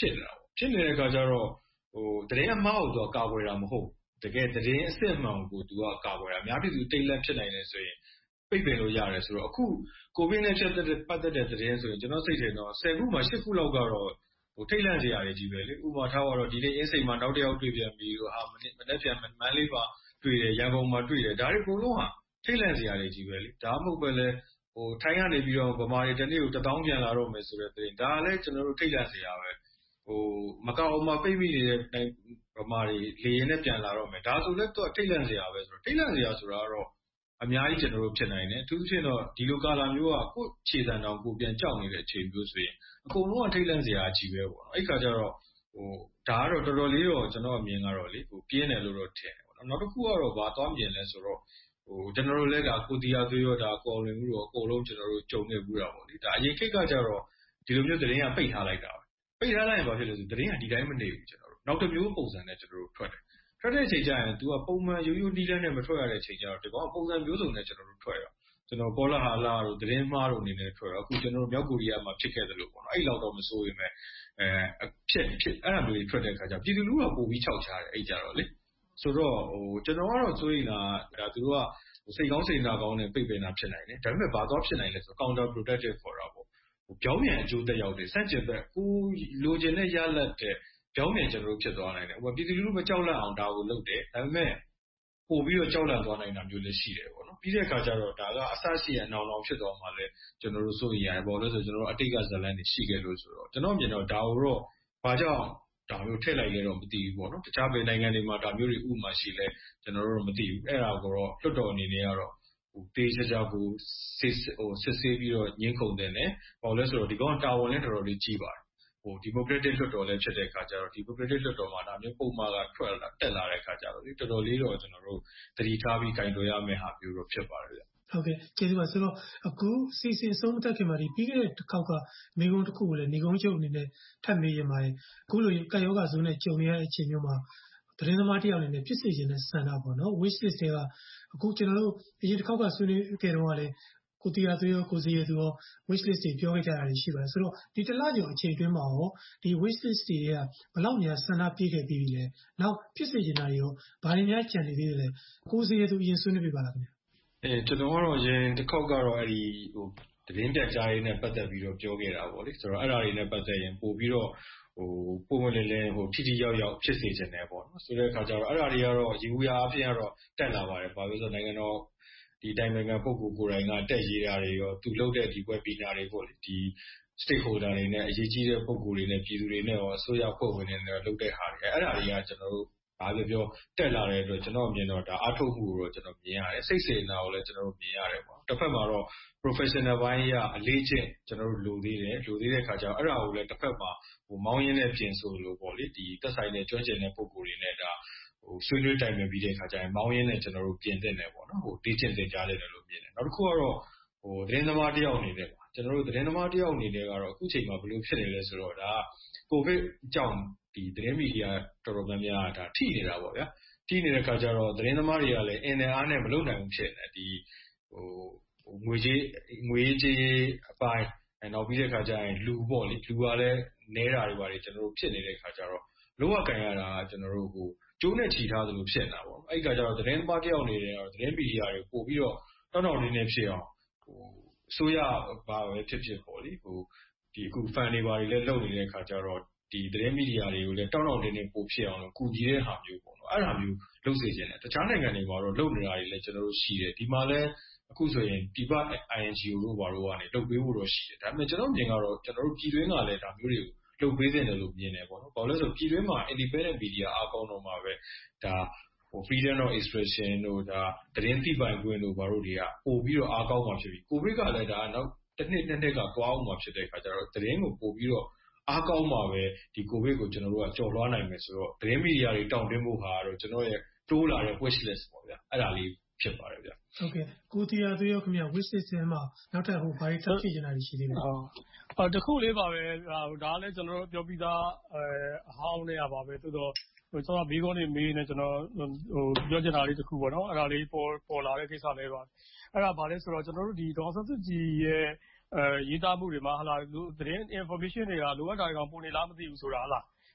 ဖြစ်နေတဲ့အခါကျတော့သတင်းအမှားကိုသူကကာကွယ်တာမဟုတ်ဘူးတကယ်သတင်းအစစ်အမှန်ကိုသူကကာကွယ်တာအများပြည်သူတိတ်လက်ဖြစ်နိုင်တယ်ဆိုရင်ပိတ်ပင်လို့ရတယ်ဆိုတော့အခုကိုဗစ်နဲ့ပတ်သက်တဲ့ပတ်သက်တဲ့သတင်းဆိုရင်ကျွန်တော်စိတ်ထဲတော့ဆယ်ခုမှာရှစ်ခုလောက်ကတော့ဟိုထိတ်လန့်စရာတွေကြီးပဲလေဥပမာထားတော့ဒီနေ့အင်းစိန်မှာနောက်တစ်ယောက်တွေ့ပြန်ပြီလို့ဟာမနေ့မနေ့ပြန်မန်းလေးမှာတွေ့တယ်ရန်ကုန်မှာတွေ့တယ်ဒါတွေအကုန်လုံးဟာထိတ်လန့်စရာတွေကြီးပဲလေဒါမှမဟုတ်ပဲလေဟိုထိုင်းကနေပြီးတော့ဗမာတွေတနေ့ကိုတစ်သောင်းပြန်လာတော့မယ်ဆိုတဲ့သတင်းဒါလည်းကျွန်တော်တို့ထိတ်လန့်စရာပဲဟိုမကောက်အောင်မပိတ်မိနေတဲ့ဗမာတွေလေရင်နဲ့ပြန်လာတော့မယ်ဒါဆိုလည်းတော့ထိတ်လန့်စရာပဲဆိုတော့ထိတ်လန့်စရာဆိုတာကတော့အများကြီးကျွန်တော်တို့ဖြစ်နိုင်တယ်အထူးသဖြင့်တော့ဒီလိုကာလာမျိုးကကိုယ်ခြေစံတောင်ကိုပြန်ကြောက်နေတဲ့အချိန်မျိုးဆိုရင်အကုန်လုံးကထိတ်လန့်စရာကြီးပဲပေါ့နော်အဲ့ခါကျတော့ဟိုဒါကတော့တော်တော်လေးတော့ကျွန်တော်အမြင်ကတော့လေဟိုပြင်းတယ်လို့တော့ထင်တယ်ပေါ့နော်နောက်တစ်ခုကတော့ဘာသွားမြင်လဲဆိုတော့ဟိုကျွန်တော်တို့လည်းဒါကိုတီယာသွေးရောဒါကော်လွင်မှုတော့အကုန်လုံးကျွန်တော်တို့ကြုံနေဘူးတာပေါ့လေဒါအရင်ခေတ်ကကျတော့ဒီလိုမျိုးသတင်းကပိတ်ထားလိုက်တာပဲပိတ်ထားလိုက်ရင်ဘာဖြစ်လဲဆိုသတင်းကဒီတိုင်းမနေဘူးကျွန်တော်တို့နောက်တစ်မျိုးပုံစံနဲ့ကျွန်တော်တို့ထွက်တယ်ထွက်တဲ့အချိန်ကျရင် तू ကပုံမှန်ရိုးရိုးနီးလန်းနဲ့မထွက်ရတဲ့အချိန်ကျတော့ဒီကောင်ပုံစံမျိုးစုံနဲ့ကျွန်တော်တို့ထွက်ရကျွန်တော်ကောလာဟာလာတို့သတင်းမှားတို့အနေနဲ့ထွက်ရအခုကျွန်တော်တို့မြောက်ကိုရီးယားမှာဖြစ်ခဲ့တယ်လို့ပေါ့နော်အဲ့လောက်တော့မစိုးရင်ပဲအဲဖြစ်ဖြစ်အဲ့လိုမျိုးထွက်တဲ့ခါကျပြည်သူလူထုကပိုပြီးခြောက်ချတယ်အဲ့ကြတော့လေဆိုတော့ဟိုကျွန်တော်ကတော့စိုးရင်လားဒါသူတို့ကစိတ်ကောင်းစိတ်နာကောင်းနဲ့ပိတ်ပင်တာဖြစ်နိုင်တယ်ဒါပေမဲ့ဘာသွားဖြစ်နိုင်လဲဆို counter productive ခေါ်တာပေါ့ဟိုပြောင်းပြန်အကျိုးသက်ရောက်တယ်စန့်ကျင်ဘက်ကိုလိုချင်တဲ့ရလဒ်တဲ့ပြောင်းပြန်ကျွန်တော်တို့ဖြစ်သွားနိုင်တယ်ဟိုပြည်သူလူထုမကြောက်လန့်အောင်ဒါကိုလုပ်တယ်ဒါပေမဲ့ပို့ပြီးတော့ကြောက်လန့်သွားနိုင်တာမျိုးလည်းရှိတယ်ပေါ့နော်ပြီးတဲ့အခါကျတော့ဒါကအဆရှိရနောင်နောင်ဖြစ်သွားမှလည်းကျွန်တော်တို့စိုးရိမ်ရတယ်ပေါ့လို့ဆိုကျွန်တော်တို့အတိတ်ကဇလန်းတွေရှိခဲ့လို့ဆိုတော့ကျွန်တော်မြင်တော့ဒါကိုတော့ဘာကြောင့်ဒါမျိုးထည့်လိုက်လဲတော့မသိဘူးပေါ့နော်တခြားပြည်နိုင်ငံတွေမှာဒါမျိုးတွေဥပမာရှိလဲကျွန်တော်တို့မသိဘူးအဲ့ဒါကိုတော့လွတ်တော်အနေနဲ့ကတော့ဟိုတေးချာချာကိုစစ်ဟိုစစ်ဆေးပြီးတော့ညှင်းခုန်တယ်နဲ့ဘာလို့လဲဆိုတော့ဒီကောင်တာဝန်လည်းတော်တော်လေးကြီးပါတယ်ဟိုဒီမိုကရက်တစ်လွှတ်တော်လည်းဖြစ်တဲ့အခါကျတော့ဒီမိုကရက်တစ်လွှတ်တော်မှာဒါမျိုးပုံမှန်ကထွက်လာတက်လာတဲ့အခါကျတော့လေတော်တော်လေးတော့ကျွန်တော်တို့သတိထားပြီးခြင်တွယ်ရမယ့်ဟာမျိုးတော့ဖြစ်ပါတယ်ဗျဟုတ်ကဲ့ကျေးဇူးပါဆိုတော့အခုစီစဉ်ဆုံးမတက်ခင်မှာဒီပြီးခဲ့တဲ့တစ်ခေါက်ကမိကုန်းတစ်ခုကိုလည်းနေကုန်းချုပ်အနေနဲ့ထပ်မေးရင်ပါတယ်အခုလိုကယောဂဇုံးနဲ့ကြုံရတဲ့အချိန်မျိုးမှာသတင်းသမားတယောက်အနေနဲ့ဖြစ်စေချင်တဲ့ဆန္ဒပေါ့နော် wish list တွေကအခုကျွန်တော်တို့အရင်တစ်ခေါက်ကဆွေးနွေးခဲ့တော့ကလည်းကိုတီယာသွေးရောကိုစီရဲသူရော wish list တွေပြောခဲ့ကြတာရှိပါတယ်ဆိုတော့ဒီတစ်လကျော်အချိန်အတွင်းမှာရောဒီ wish list တွေကဘယ်လောက်များဆန္ဒပြည့်ခဲ့ပြီးပြီလဲနောက်ဖြစ်စေချင်တာတွေရောဘာတွေများကြံနေသေးတယ်လဲကိုစီရဲသူအရင်ဆွေးနွေးပြပါလားခင်ဗျအဲကျွန်တော်ကတော့ရင်တစ်ခေါက်ကတော့အဲ့ဒီဟိုသတင်းပြကြားရေးနဲ့ပတ်သက်ပြီးတော့ပြောခဲ့တာပေါ့လေဆိုတော့အဲ့ဒါတွေနဲ့ပတ်သက်ရင်ပို့ပြီးတော့ဟိုပုံမှန်လေးလေးဟိုထိထိရောက်ရောက်ဖြစ်စေချင်တယ်ပေါ့နော်ဆိုတဲ့အခါကျတော့အဲ့ဒါတွေကတော့ရေဘူးရအဖြစ်ကတော့တက်လာပါတယ်ဘာလို့ဆိုတော့နိုင်ငံတော်ဒီတိုင်းနိုင်ငံပုဂ္ဂိုလ်ကိုယ်တိုင်ကတက်ရေးတာတွေရောသူလုပ်တဲ့ဒီ webinar တွေပေါ့လေဒီ stakeholder တွေနဲ့အရေးကြီးတဲ့ပုဂ္ဂိုလ်တွေနဲ့ပြည်သူတွေနဲ့ရောအစိုးရဖွဲ့ဝင်တွေနဲ့လုပ်တဲ့ဟာတွေအဲ့ဒါတွေကကျွန်တော်တို့ဘာပြောပြောတက်လာတဲ့အတွက်ကျွန်တော်မြင်တော့ဒါအားထုတ်မှုကိုတော့ကျွန်တော်မြင်ရတယ်စိတ်စေနာကိုလည်းကျွန်တော်တို့မြင်ရတယ်ပေါ့တစ်ဖက်မှာတော့ professional ဘိုင်းကအလေးချင်းကျွန်တော်တို့လိုသေးတယ်လိုသေးတဲ့ခါကျတော့အဲ့ဒါကိုလည်းတစ်ဖက်မှာဟိုမောင်းရင်းနဲ့ပြင်ဆိုလို့ပေါ့လေဒီသက်ဆိုင်တဲ့ကျွမ်းကျင်တဲ့ပုဂ္ဂိုလ်တွေနဲ့ဒါဟိုဆွေးနွေးတိုင်ပင်ပြီးတဲ့ခါကျရင်မောင်းရင်းနဲ့ကျွန်တော်တို့ပြင်သင့်တယ်ပေါ့နော်ဟိုတီးချင်တင်ကြားတယ်လို့မြင်တယ်နောက်တစ်ခုကတော့ဟိုသတင်းသမားတယောက်အနေနဲ့ပါကျွန်တော်တို့သတင်းသမားတယောက်အနေနဲ့ကတော့အခုချိန်မှာဘယ်လိုဖြစ်နေလဲဆိုတော့ဒါကိုဗစ်ကြောင့်ဒီသတင်းမီဒီယာတော်တော်များများဒါထိနေတာပေါ့ဗျာထိနေတဲ့ခါကျတော့သတင်းသမားတွေကလည်းအင်နဲ့အားနဲ့မလုပ်နိုင်ဘူးဖြစ်နေဒီဟိုငွေကြေးငွေကြေးအပိုင်းနောက်ပြီးတဲ့ခါကျရင်လူပေါ့လေလူကလည်းနဲတာတွေပါတယ်ကျွန်တော်တို့ဖြစ်နေတဲ့ခါကျတော့လောကကန်ရတာကျွန်တော်တို့ဟိုကျိုးနဲ့ချီထားသလိုဖြစ်နေတာပေါ့အဲ့ဒီခါကျတော့သတင်းသမားတယောက်အနေနဲ့တော့သတင်းမီဒီယာတွေပို့ပြီးတော့တောင်းတောင်းနေနေဖြစ်အောင်ဟိုအစိုးရဘာပဲဖြစ်ဖြစ်ပေါ့လေဟိုဒီအခု fan တွေဘာတွေလည်းလုပ်နေတဲ့ခါကျတော့ဒီသတင်းမီဒီယာတွေကိုလည်းတောင်းတောင်းနေနေပို့ဖြစ်အောင်လို့ကူညီတဲ့ဟာမျိုးပေါ့နော်အဲ့ဒါမျိုးလုပ်စေချင်တယ်တခြားနိုင်ငံတွေမှာတော့လုပ်နေတာတွေလည်းကျွန်တော်တို့ရှိတယ်ဒီမှာလည်းအခုဆိုရင်ပြပ I N G O တို့ဘာလို့ကနေလုပ်ပေးဖို့တော့ရှိတယ်ဒါပေမဲ့ကျွန်တော်မြင်ကတော့ကျွန်တော်တို့ပြည်တွင်းကလည်းဒါမျိုးတွေကိုလုပ်ပေးနေတယ်လို့မြင်တယ်ပေါ့နော်ဘာလို့လဲဆိုပြည်တွင်းမှာ independent media အားကောင်းတော့မှာပဲဒါဟို freedom of expression တို့ဒါသတင်းသိပိုင်ခွင့်တို့ဘာလို့တွေကပို့ပြီးတော့အားကောင်းမှာဖြစ်ပြီးကိုဗစ်ကလည်းဒါနောက်တစ်နှစ်နှစ်နှစ်ကကွာအောင်မှာဖြစ်တဲ့အခါကျတော့သတင်းကိုပို့ပြီးတော့အားကောင်းမှာပဲဒီကိုဗစ်ကိုကျွန်တော်တို့ကကြော်လွှားနိုင်မယ်ဆိုတော့သတင်းမီဒီယာတွေတောင်းတင်းဖို့ဟာတော့ကျွန်တော်ရဲ့တိုးလာတဲ့ wish list ပေါ့ဗျာအဲ့ဒါလေးဖြစ်ပါတယ်ဗျာဟုတ်ကဲ့ကိုတီယာသွေးရောခင်ဗျ wish list ထဲမှာနောက်ထပ်ဟိုဘာတွေထပ်ဖြည့်ချင်တာရှိသေးလဲဟုတ်အော်တခုလေးပါပဲဒါလည်းကျွန်တော်တို့ပြောပြီးသားအဲအဟောင်းတွေကပါပဲသို့တော့ဟိုကျွန်တော်မိကုန်းနေမေးနေကျွန်တော်ဟိုပြောချင်တာလေးတခုပေါ့နော်အဲ့ဒါလေးပေါ်ပေါ်လာတဲ့ကိစ္စလေးပါအဲ့ဒါဘာလဲဆိုတော့ကျွန်တော်တို့ဒီဒေါ်ဆန်းစုကြည်ရဲ့အဲရေးသားမှုတွေမှာဟလာသတင်း information တွေကလိုအပ်တာတွေကောင်ပုံနေလားမသိဘူးဆိုတာဟလား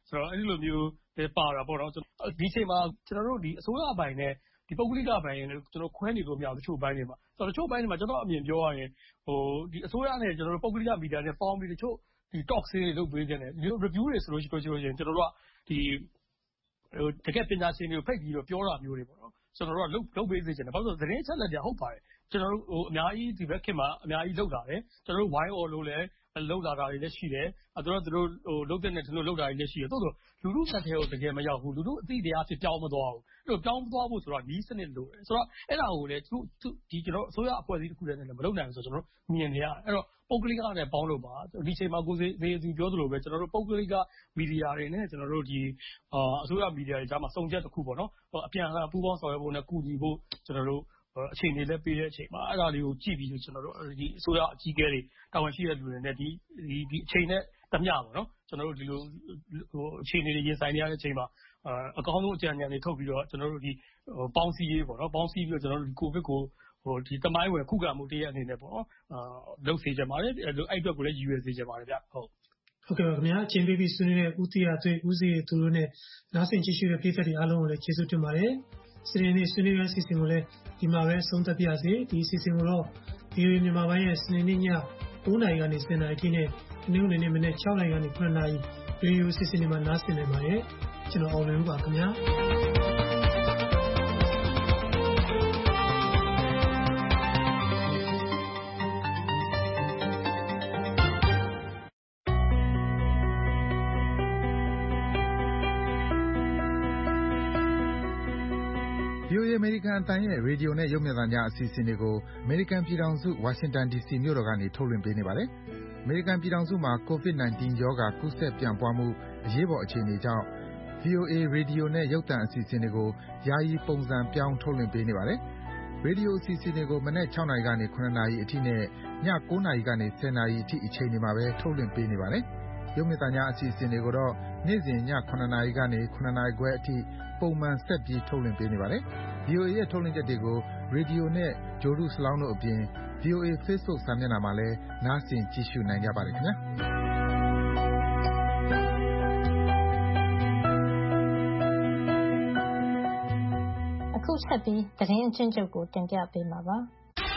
ဆိုတော့အဲ့ဒီလိုမျိုးလည်းပါတာပေါ့နော်ဒီချိန်မှာကျွန်တော်တို့ဒီအစိုးရအပိုင်းနဲ့ဒီပုဂ္ဂလိကအပိုင်းနဲ့ကျွန်တော်ခွဲနေလို့မရဘူးတချို့ဘိုင်းတွေမှာဆိုတော့တချို့ဘိုင်းတွေမှာကျွန်တော်အမြင်ပြောရရင်ဟိုဒီအစိုးရနဲ့ကျွန်တော်တို့ပုဂ္ဂလိကမီဒီယာနဲ့ပေါင်းပြီးတချို့ဒီ talk တွေလုပ်ပေးကြတယ်ဒီ review တွေဆိုလို့ရှိရင်ကျွန်တော်တို့ကဒီဟိုတကယ်ပညာရှင်တွေကိုဖိတ်ပြီးတော့ပြောတာမျိုးတွေပေါ့နော်ကျွန်တော်တို့ကလုပ်လုပ်ပေးစေချင်တယ်ဘာလို့လဲဆိုတော့သတင်းချက်လက်တွေဟုတ်ပါတယ်ကျွန်တော်တို့ဟိုအများကြီးဒီဘက်ခင်မှာအများကြီးလုပ်လာတယ်ကျွန်တော်တို့ why all လို့လည်းလုပ်လာတာတွေလည်းရှိတယ်အဲတို့တို့ဟိုလုပ်တဲ့နဲ့တို့လုပ်တာတွေလည်းရှိတယ်တိုးတော့လူလူဆက်ထဲကိုတကယ်မရောက်ဘူးလူလူအသိတရားဖြစ်ပြောင်းမသွားဘူးအဲ့လိုပြောင်းမသွားဖို့ဆိုတော့နီးစနစ်လိုတယ်ဆိုတော့အဲ့ဒါကိုလည်းသူဒီကျွန်တော်အစိုးရအဖွဲ့အစည်းတစ်ခုတည်းနဲ့လည်းမလုပ်နိုင်ဘူးဆိုတော့ကျွန်တော်မြင်နေရတယ်အဲ့တော့ပုဂ္ဂလိကနဲ့ပေါင်းလို့ပါဒီချိန်မှာကိုယ်စေသူပြောသလိုပဲကျွန်တော်တို့ပုဂ္ဂလိကမီဒီယာတွေနဲ့ကျွန်တော်တို့ဒီအာအစိုးရမီဒီယာတွေကြားမှာစုံချက်တစ်ခုပေါ့နော်အပြန်အလှန်ပူးပေါင်းဆောင်ရွက်ဖို့နဲ့ကူညီဖို့ကျွန်တော်တို့အခြေအနေလည်းပေးတဲ့အချိန်မှာအဲ့ဒါလေးကိုကြည့်ပြီးကျွန်တော်တို့ဒီအစိုးရအကြီးအကဲတွေတာဝန်ရှိတဲ့လူတွေနဲ့ဒီဒီဒီအချိန်နဲ့တမျှပေါ့နော်ကျွန်တော်တို့ဒီလိုဟိုအခြေအနေတွေရင်ဆိုင်နေရတဲ့အချိန်မှာအကောင်းဆုံးအကြံဉာဏ်တွေထုတ်ပြီးတော့ကျွန်တော်တို့ဒီပေါင်းစည်းရေးပေါ့နော်ပေါင်းစည်းပြီးတော့ကျွန်တော်တို့ဒီကိုဗစ်ကိုဟိုဒီတမိုင်းဝင်ခုခံမှုတရအနေနဲ့ပေါ့နော်အာလုပ်စေချင်ပါတယ်အဲ့အတွက်ကိုလည်းရည်ရွယ်စေချင်ပါတယ်ဗျဟုတ်ဟုတ်ကဲ့ပါခင်ဗျာအချင်းပေးပြီးဆွေးနွေးတဲ့ဦးတီရသွေးဦးစီသူတို့နဲ့နားဆင်ကြည့်ရှုတဲ့ပြည်သက်တွေအားလုံးကိုလည်းကျေးဇူးတင်ပါတယ်စီရင်နေဆွေးနွေးရအစီအစဉ်ကိုလည်းဒီမှာပဲဆုံးသက်ပြစေဒီအစီအစဉ်ကိုတော့ ဗီအိုအေ မြန်မာပိုင်းရဲ့စနေနေ့ည၉နာရီကနေ၁၀နာရီထိနဲ့ဒီနေ့နေ့မနေ့၆နာရီကနေ၇နာရီရေဒီယိုအစီအစဉ်တွေမှာနားဆင်နိုင်ပါတယ်ကျွန်တော်အောင်လွင်ဦးပါခင်ဗျာအမေရိကန်အသံရဲ့ရေဒီယိုနဲ့ရုပ်မြင်သံကြားအစီအစဉ်တွေကိုအမေရိကန်ပြည်ထောင်စုဝါရှင်တန် ဒီစီ မြို့တော်ကနေထုတ်လွှင့်ပေးနေပါတယ်။အမေရိကန်ပြည်ထောင်စုမှာ ကိုဗစ် ၁၉ ရောဂါကူးစက်ပြန့်ပွားမှုအရေးပေါ်အခြေအနေကြောင့် ဗီအိုအေရေဒီယိုနဲ့ရုပ်သံအစီအစဉ်တွေကိုယာယီပုံစံပြောင်းထုတ်လွှင့်ပေးနေပါတယ်။ရေဒီယိုအစီအစဉ်တွေကိုမနက်၆နာရီကနေ၇နာရီအထိနဲ့ည၉နာရီကနေ၁၀နာရီအထိအချိန်တွေမှာပဲထုတ်လွှင့်ပေးနေပါတယ်။ရုပ်မြင်သံကြားအစီအစဉ်တွေကိုတော့နေ့စဉ်ည၇နာရီကနေ၇နာရီခွဲအထိပုံမှန်ဆက်ပြီးထုတ်လွှင့်ပေးနေပါတယ်။ဗီအိုအေ ရဲ့ထုတ်လွှင့်ချက်တွေကိုရေဒီယိုနဲ့ဂြိုလ်တုစလောင်းတို့အပြင် ဗီအိုအေ Facebook စာမျက်နှာမှာလည်းနားဆင်ကြည့်ရှုနိုင်ကြပါတယ်ခင်ဗျာအခုဆက်ပြီးသတင်းအချင်းချုပ်ကိုတင်ပြပေးမှာပါ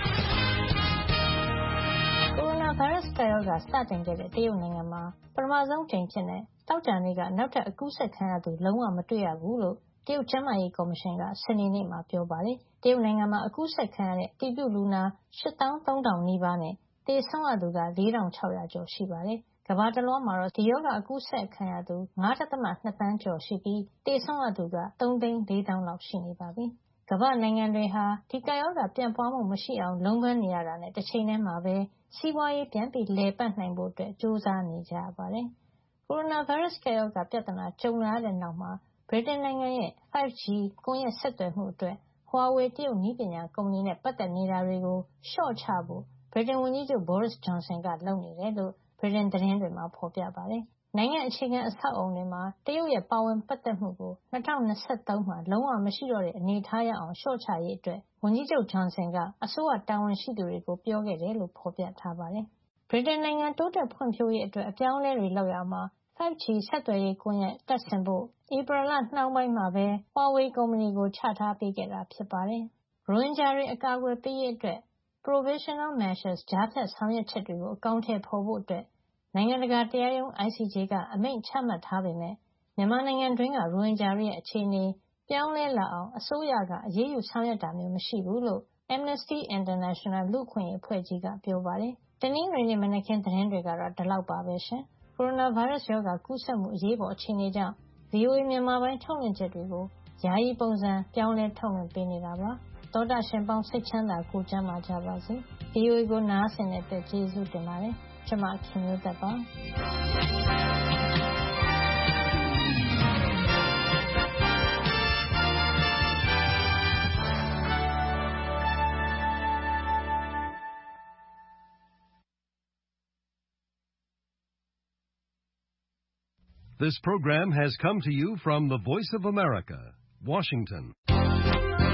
ကိုရိုနာဗိုင်းရပ်စ်ကပ်ရောဂါစတင်ခဲ့တဲ့တရုတ်နိုင်ငံမှာပထမဆုံးချိန်ဖြစ်နေတောက်ကြံတွေကနောက်ထပ်အကူးဆက်ခံရသူလုံးဝမတွေ့ရဘူးလို့တရုတ်ကျန်းမာရေးကော်မရှင်ကစနေနေ့မှာပြောပါတယ်။တရုတ်နိုင်ငံမှာအကူးဆက်ခံရတဲ့အတည်ပြုလူနာ၈သောင်းသုံးထောင်နီးပါးနဲ့သေဆုံးရသူက၄ထောင်၆ရာကျော်ရှိပါတယ်။ကမ္ဘာတလွှားမှာတော့ဒီရောဂါအကူးဆက်ခံရသူ၅.၂သန်းကျော်ရှိပြီးသေဆုံးရသူက၃သိန်း၄သောင်းလောက်ရှိနေပါပြီ။ကမ္ဘာနိုင်ငံတွေဟာဒီကပ်ရောဂါပြန့်ပွားမှုမရှိအောင်လုံးပန်းနေရတာနဲ့တစ်ချိန်တည်းမှာပဲစီးပွားရေးပြန်ပြီးလည်ပတ်နိုင်ဖို့အတွက်ကြိုးစားနေကြရပါတယ်။ကိုရိုနာဗိုင်းရပ်စ်ကပ်ရောဂါပြဿနာကြုံလာတဲ့နောက်မှာဗြိတိန်နိုင်ငံရဲ့ five G ကွန်ရက်ဆက်သွယ်မှုအတွက် Huawei တရုတ်နည်းပညာကုမ္ပဏီနဲ့ပတ်သက်နေတာတွေကိုလျှော့ချဖို့ဗြိတိန်ဝန်ကြီးချုပ် Boris Johnson ကလုပ်နေတယ်လို့ဗြိတိန်သတင်းတွေမှာဖော်ပြပါတယ်။နိုင်ငံအခြေခံအဆောက်အအုံတွေမှာတရုတ်ရဲ့ပါဝင်ပတ်သက်မှုကို၂၀၂၃မှာလုံးဝမရှိတော့တဲ့အနေအထားရအောင်လျှော့ချရေးအတွက်ဝန်ကြီးချုပ် Johnson ကအစိုးရတာဝန်ရှိသူတွေကိုပြောခဲ့တယ်လို့ဖော်ပြထားပါတယ်။ဗြိတိန်နိုင်ငံတိုးတက်ဖွံ့ဖြိုးရေးအတွက်အပြောင်းအလဲတွေလုပ်ရမှာfive G ဆက်သွယ်ရေးကွန်ရက်တပ်ဆင်ဖို့ဧပြီလနှောင်းပိုင်းမှာပဲ Huawei ကုမ္ပဏီကိုချထားပေးခဲ့တာဖြစ်ပါတယ်။ရိုဟင်ဂျာတွေအကာအကွယ်ပေးရေးအတွက် Provisional Measures ကြားဖြတ်ဆောင်ရွက်ချက်တွေကိုအကောင်အထည်ဖော်ဖို့အတွက်နိုင်ငံတကာတရားရုံး I C J ကအမိန့်ချမှတ်ထားပေမဲ့မြန်မာနိုင်ငံတွင်းကရိုဟင်ဂျာတွေရဲ့အခြေအနေပြောင်းလဲလာအောင်အစိုးရကအရေးယူဆောင်ရွက်တာမျိုးမရှိဘူးလို့ Amnesty International လူ့အခွင့်အရေးအဖွဲ့ကြီးကပြောပါတယ်။တနင်္ဂနွေနေ့မနက်ခင်းသတင်းတွေကတော့ဒီလောက်ပါပဲရှင်။ကိုရိုနာဗိုင်းရပ်စ်ရောဂါကူးစက်မှုအရေးပေါ်အခြေအနေကြောင့် ဗီအိုအေ မြန်မာပိုင်းထုတ်လွှင့်ချက်တွေကိုယာယီပုံစံပြောင်းလဲထုတ်လွှင့်ပေးနေတာပါ။သောတာရှင်ပေါင်းစိတ်ချမ်းသာကိုယ်ကျန်းမာကြပါစေ။ ဗီအိုအေကိုနားဆင်တဲ့အတွက်ကျေးဇူးတင်ပါတယ်။ကျွန်မခင်မျိုးသက်ပါ။ This program has come to you from the Voice of America, Washington.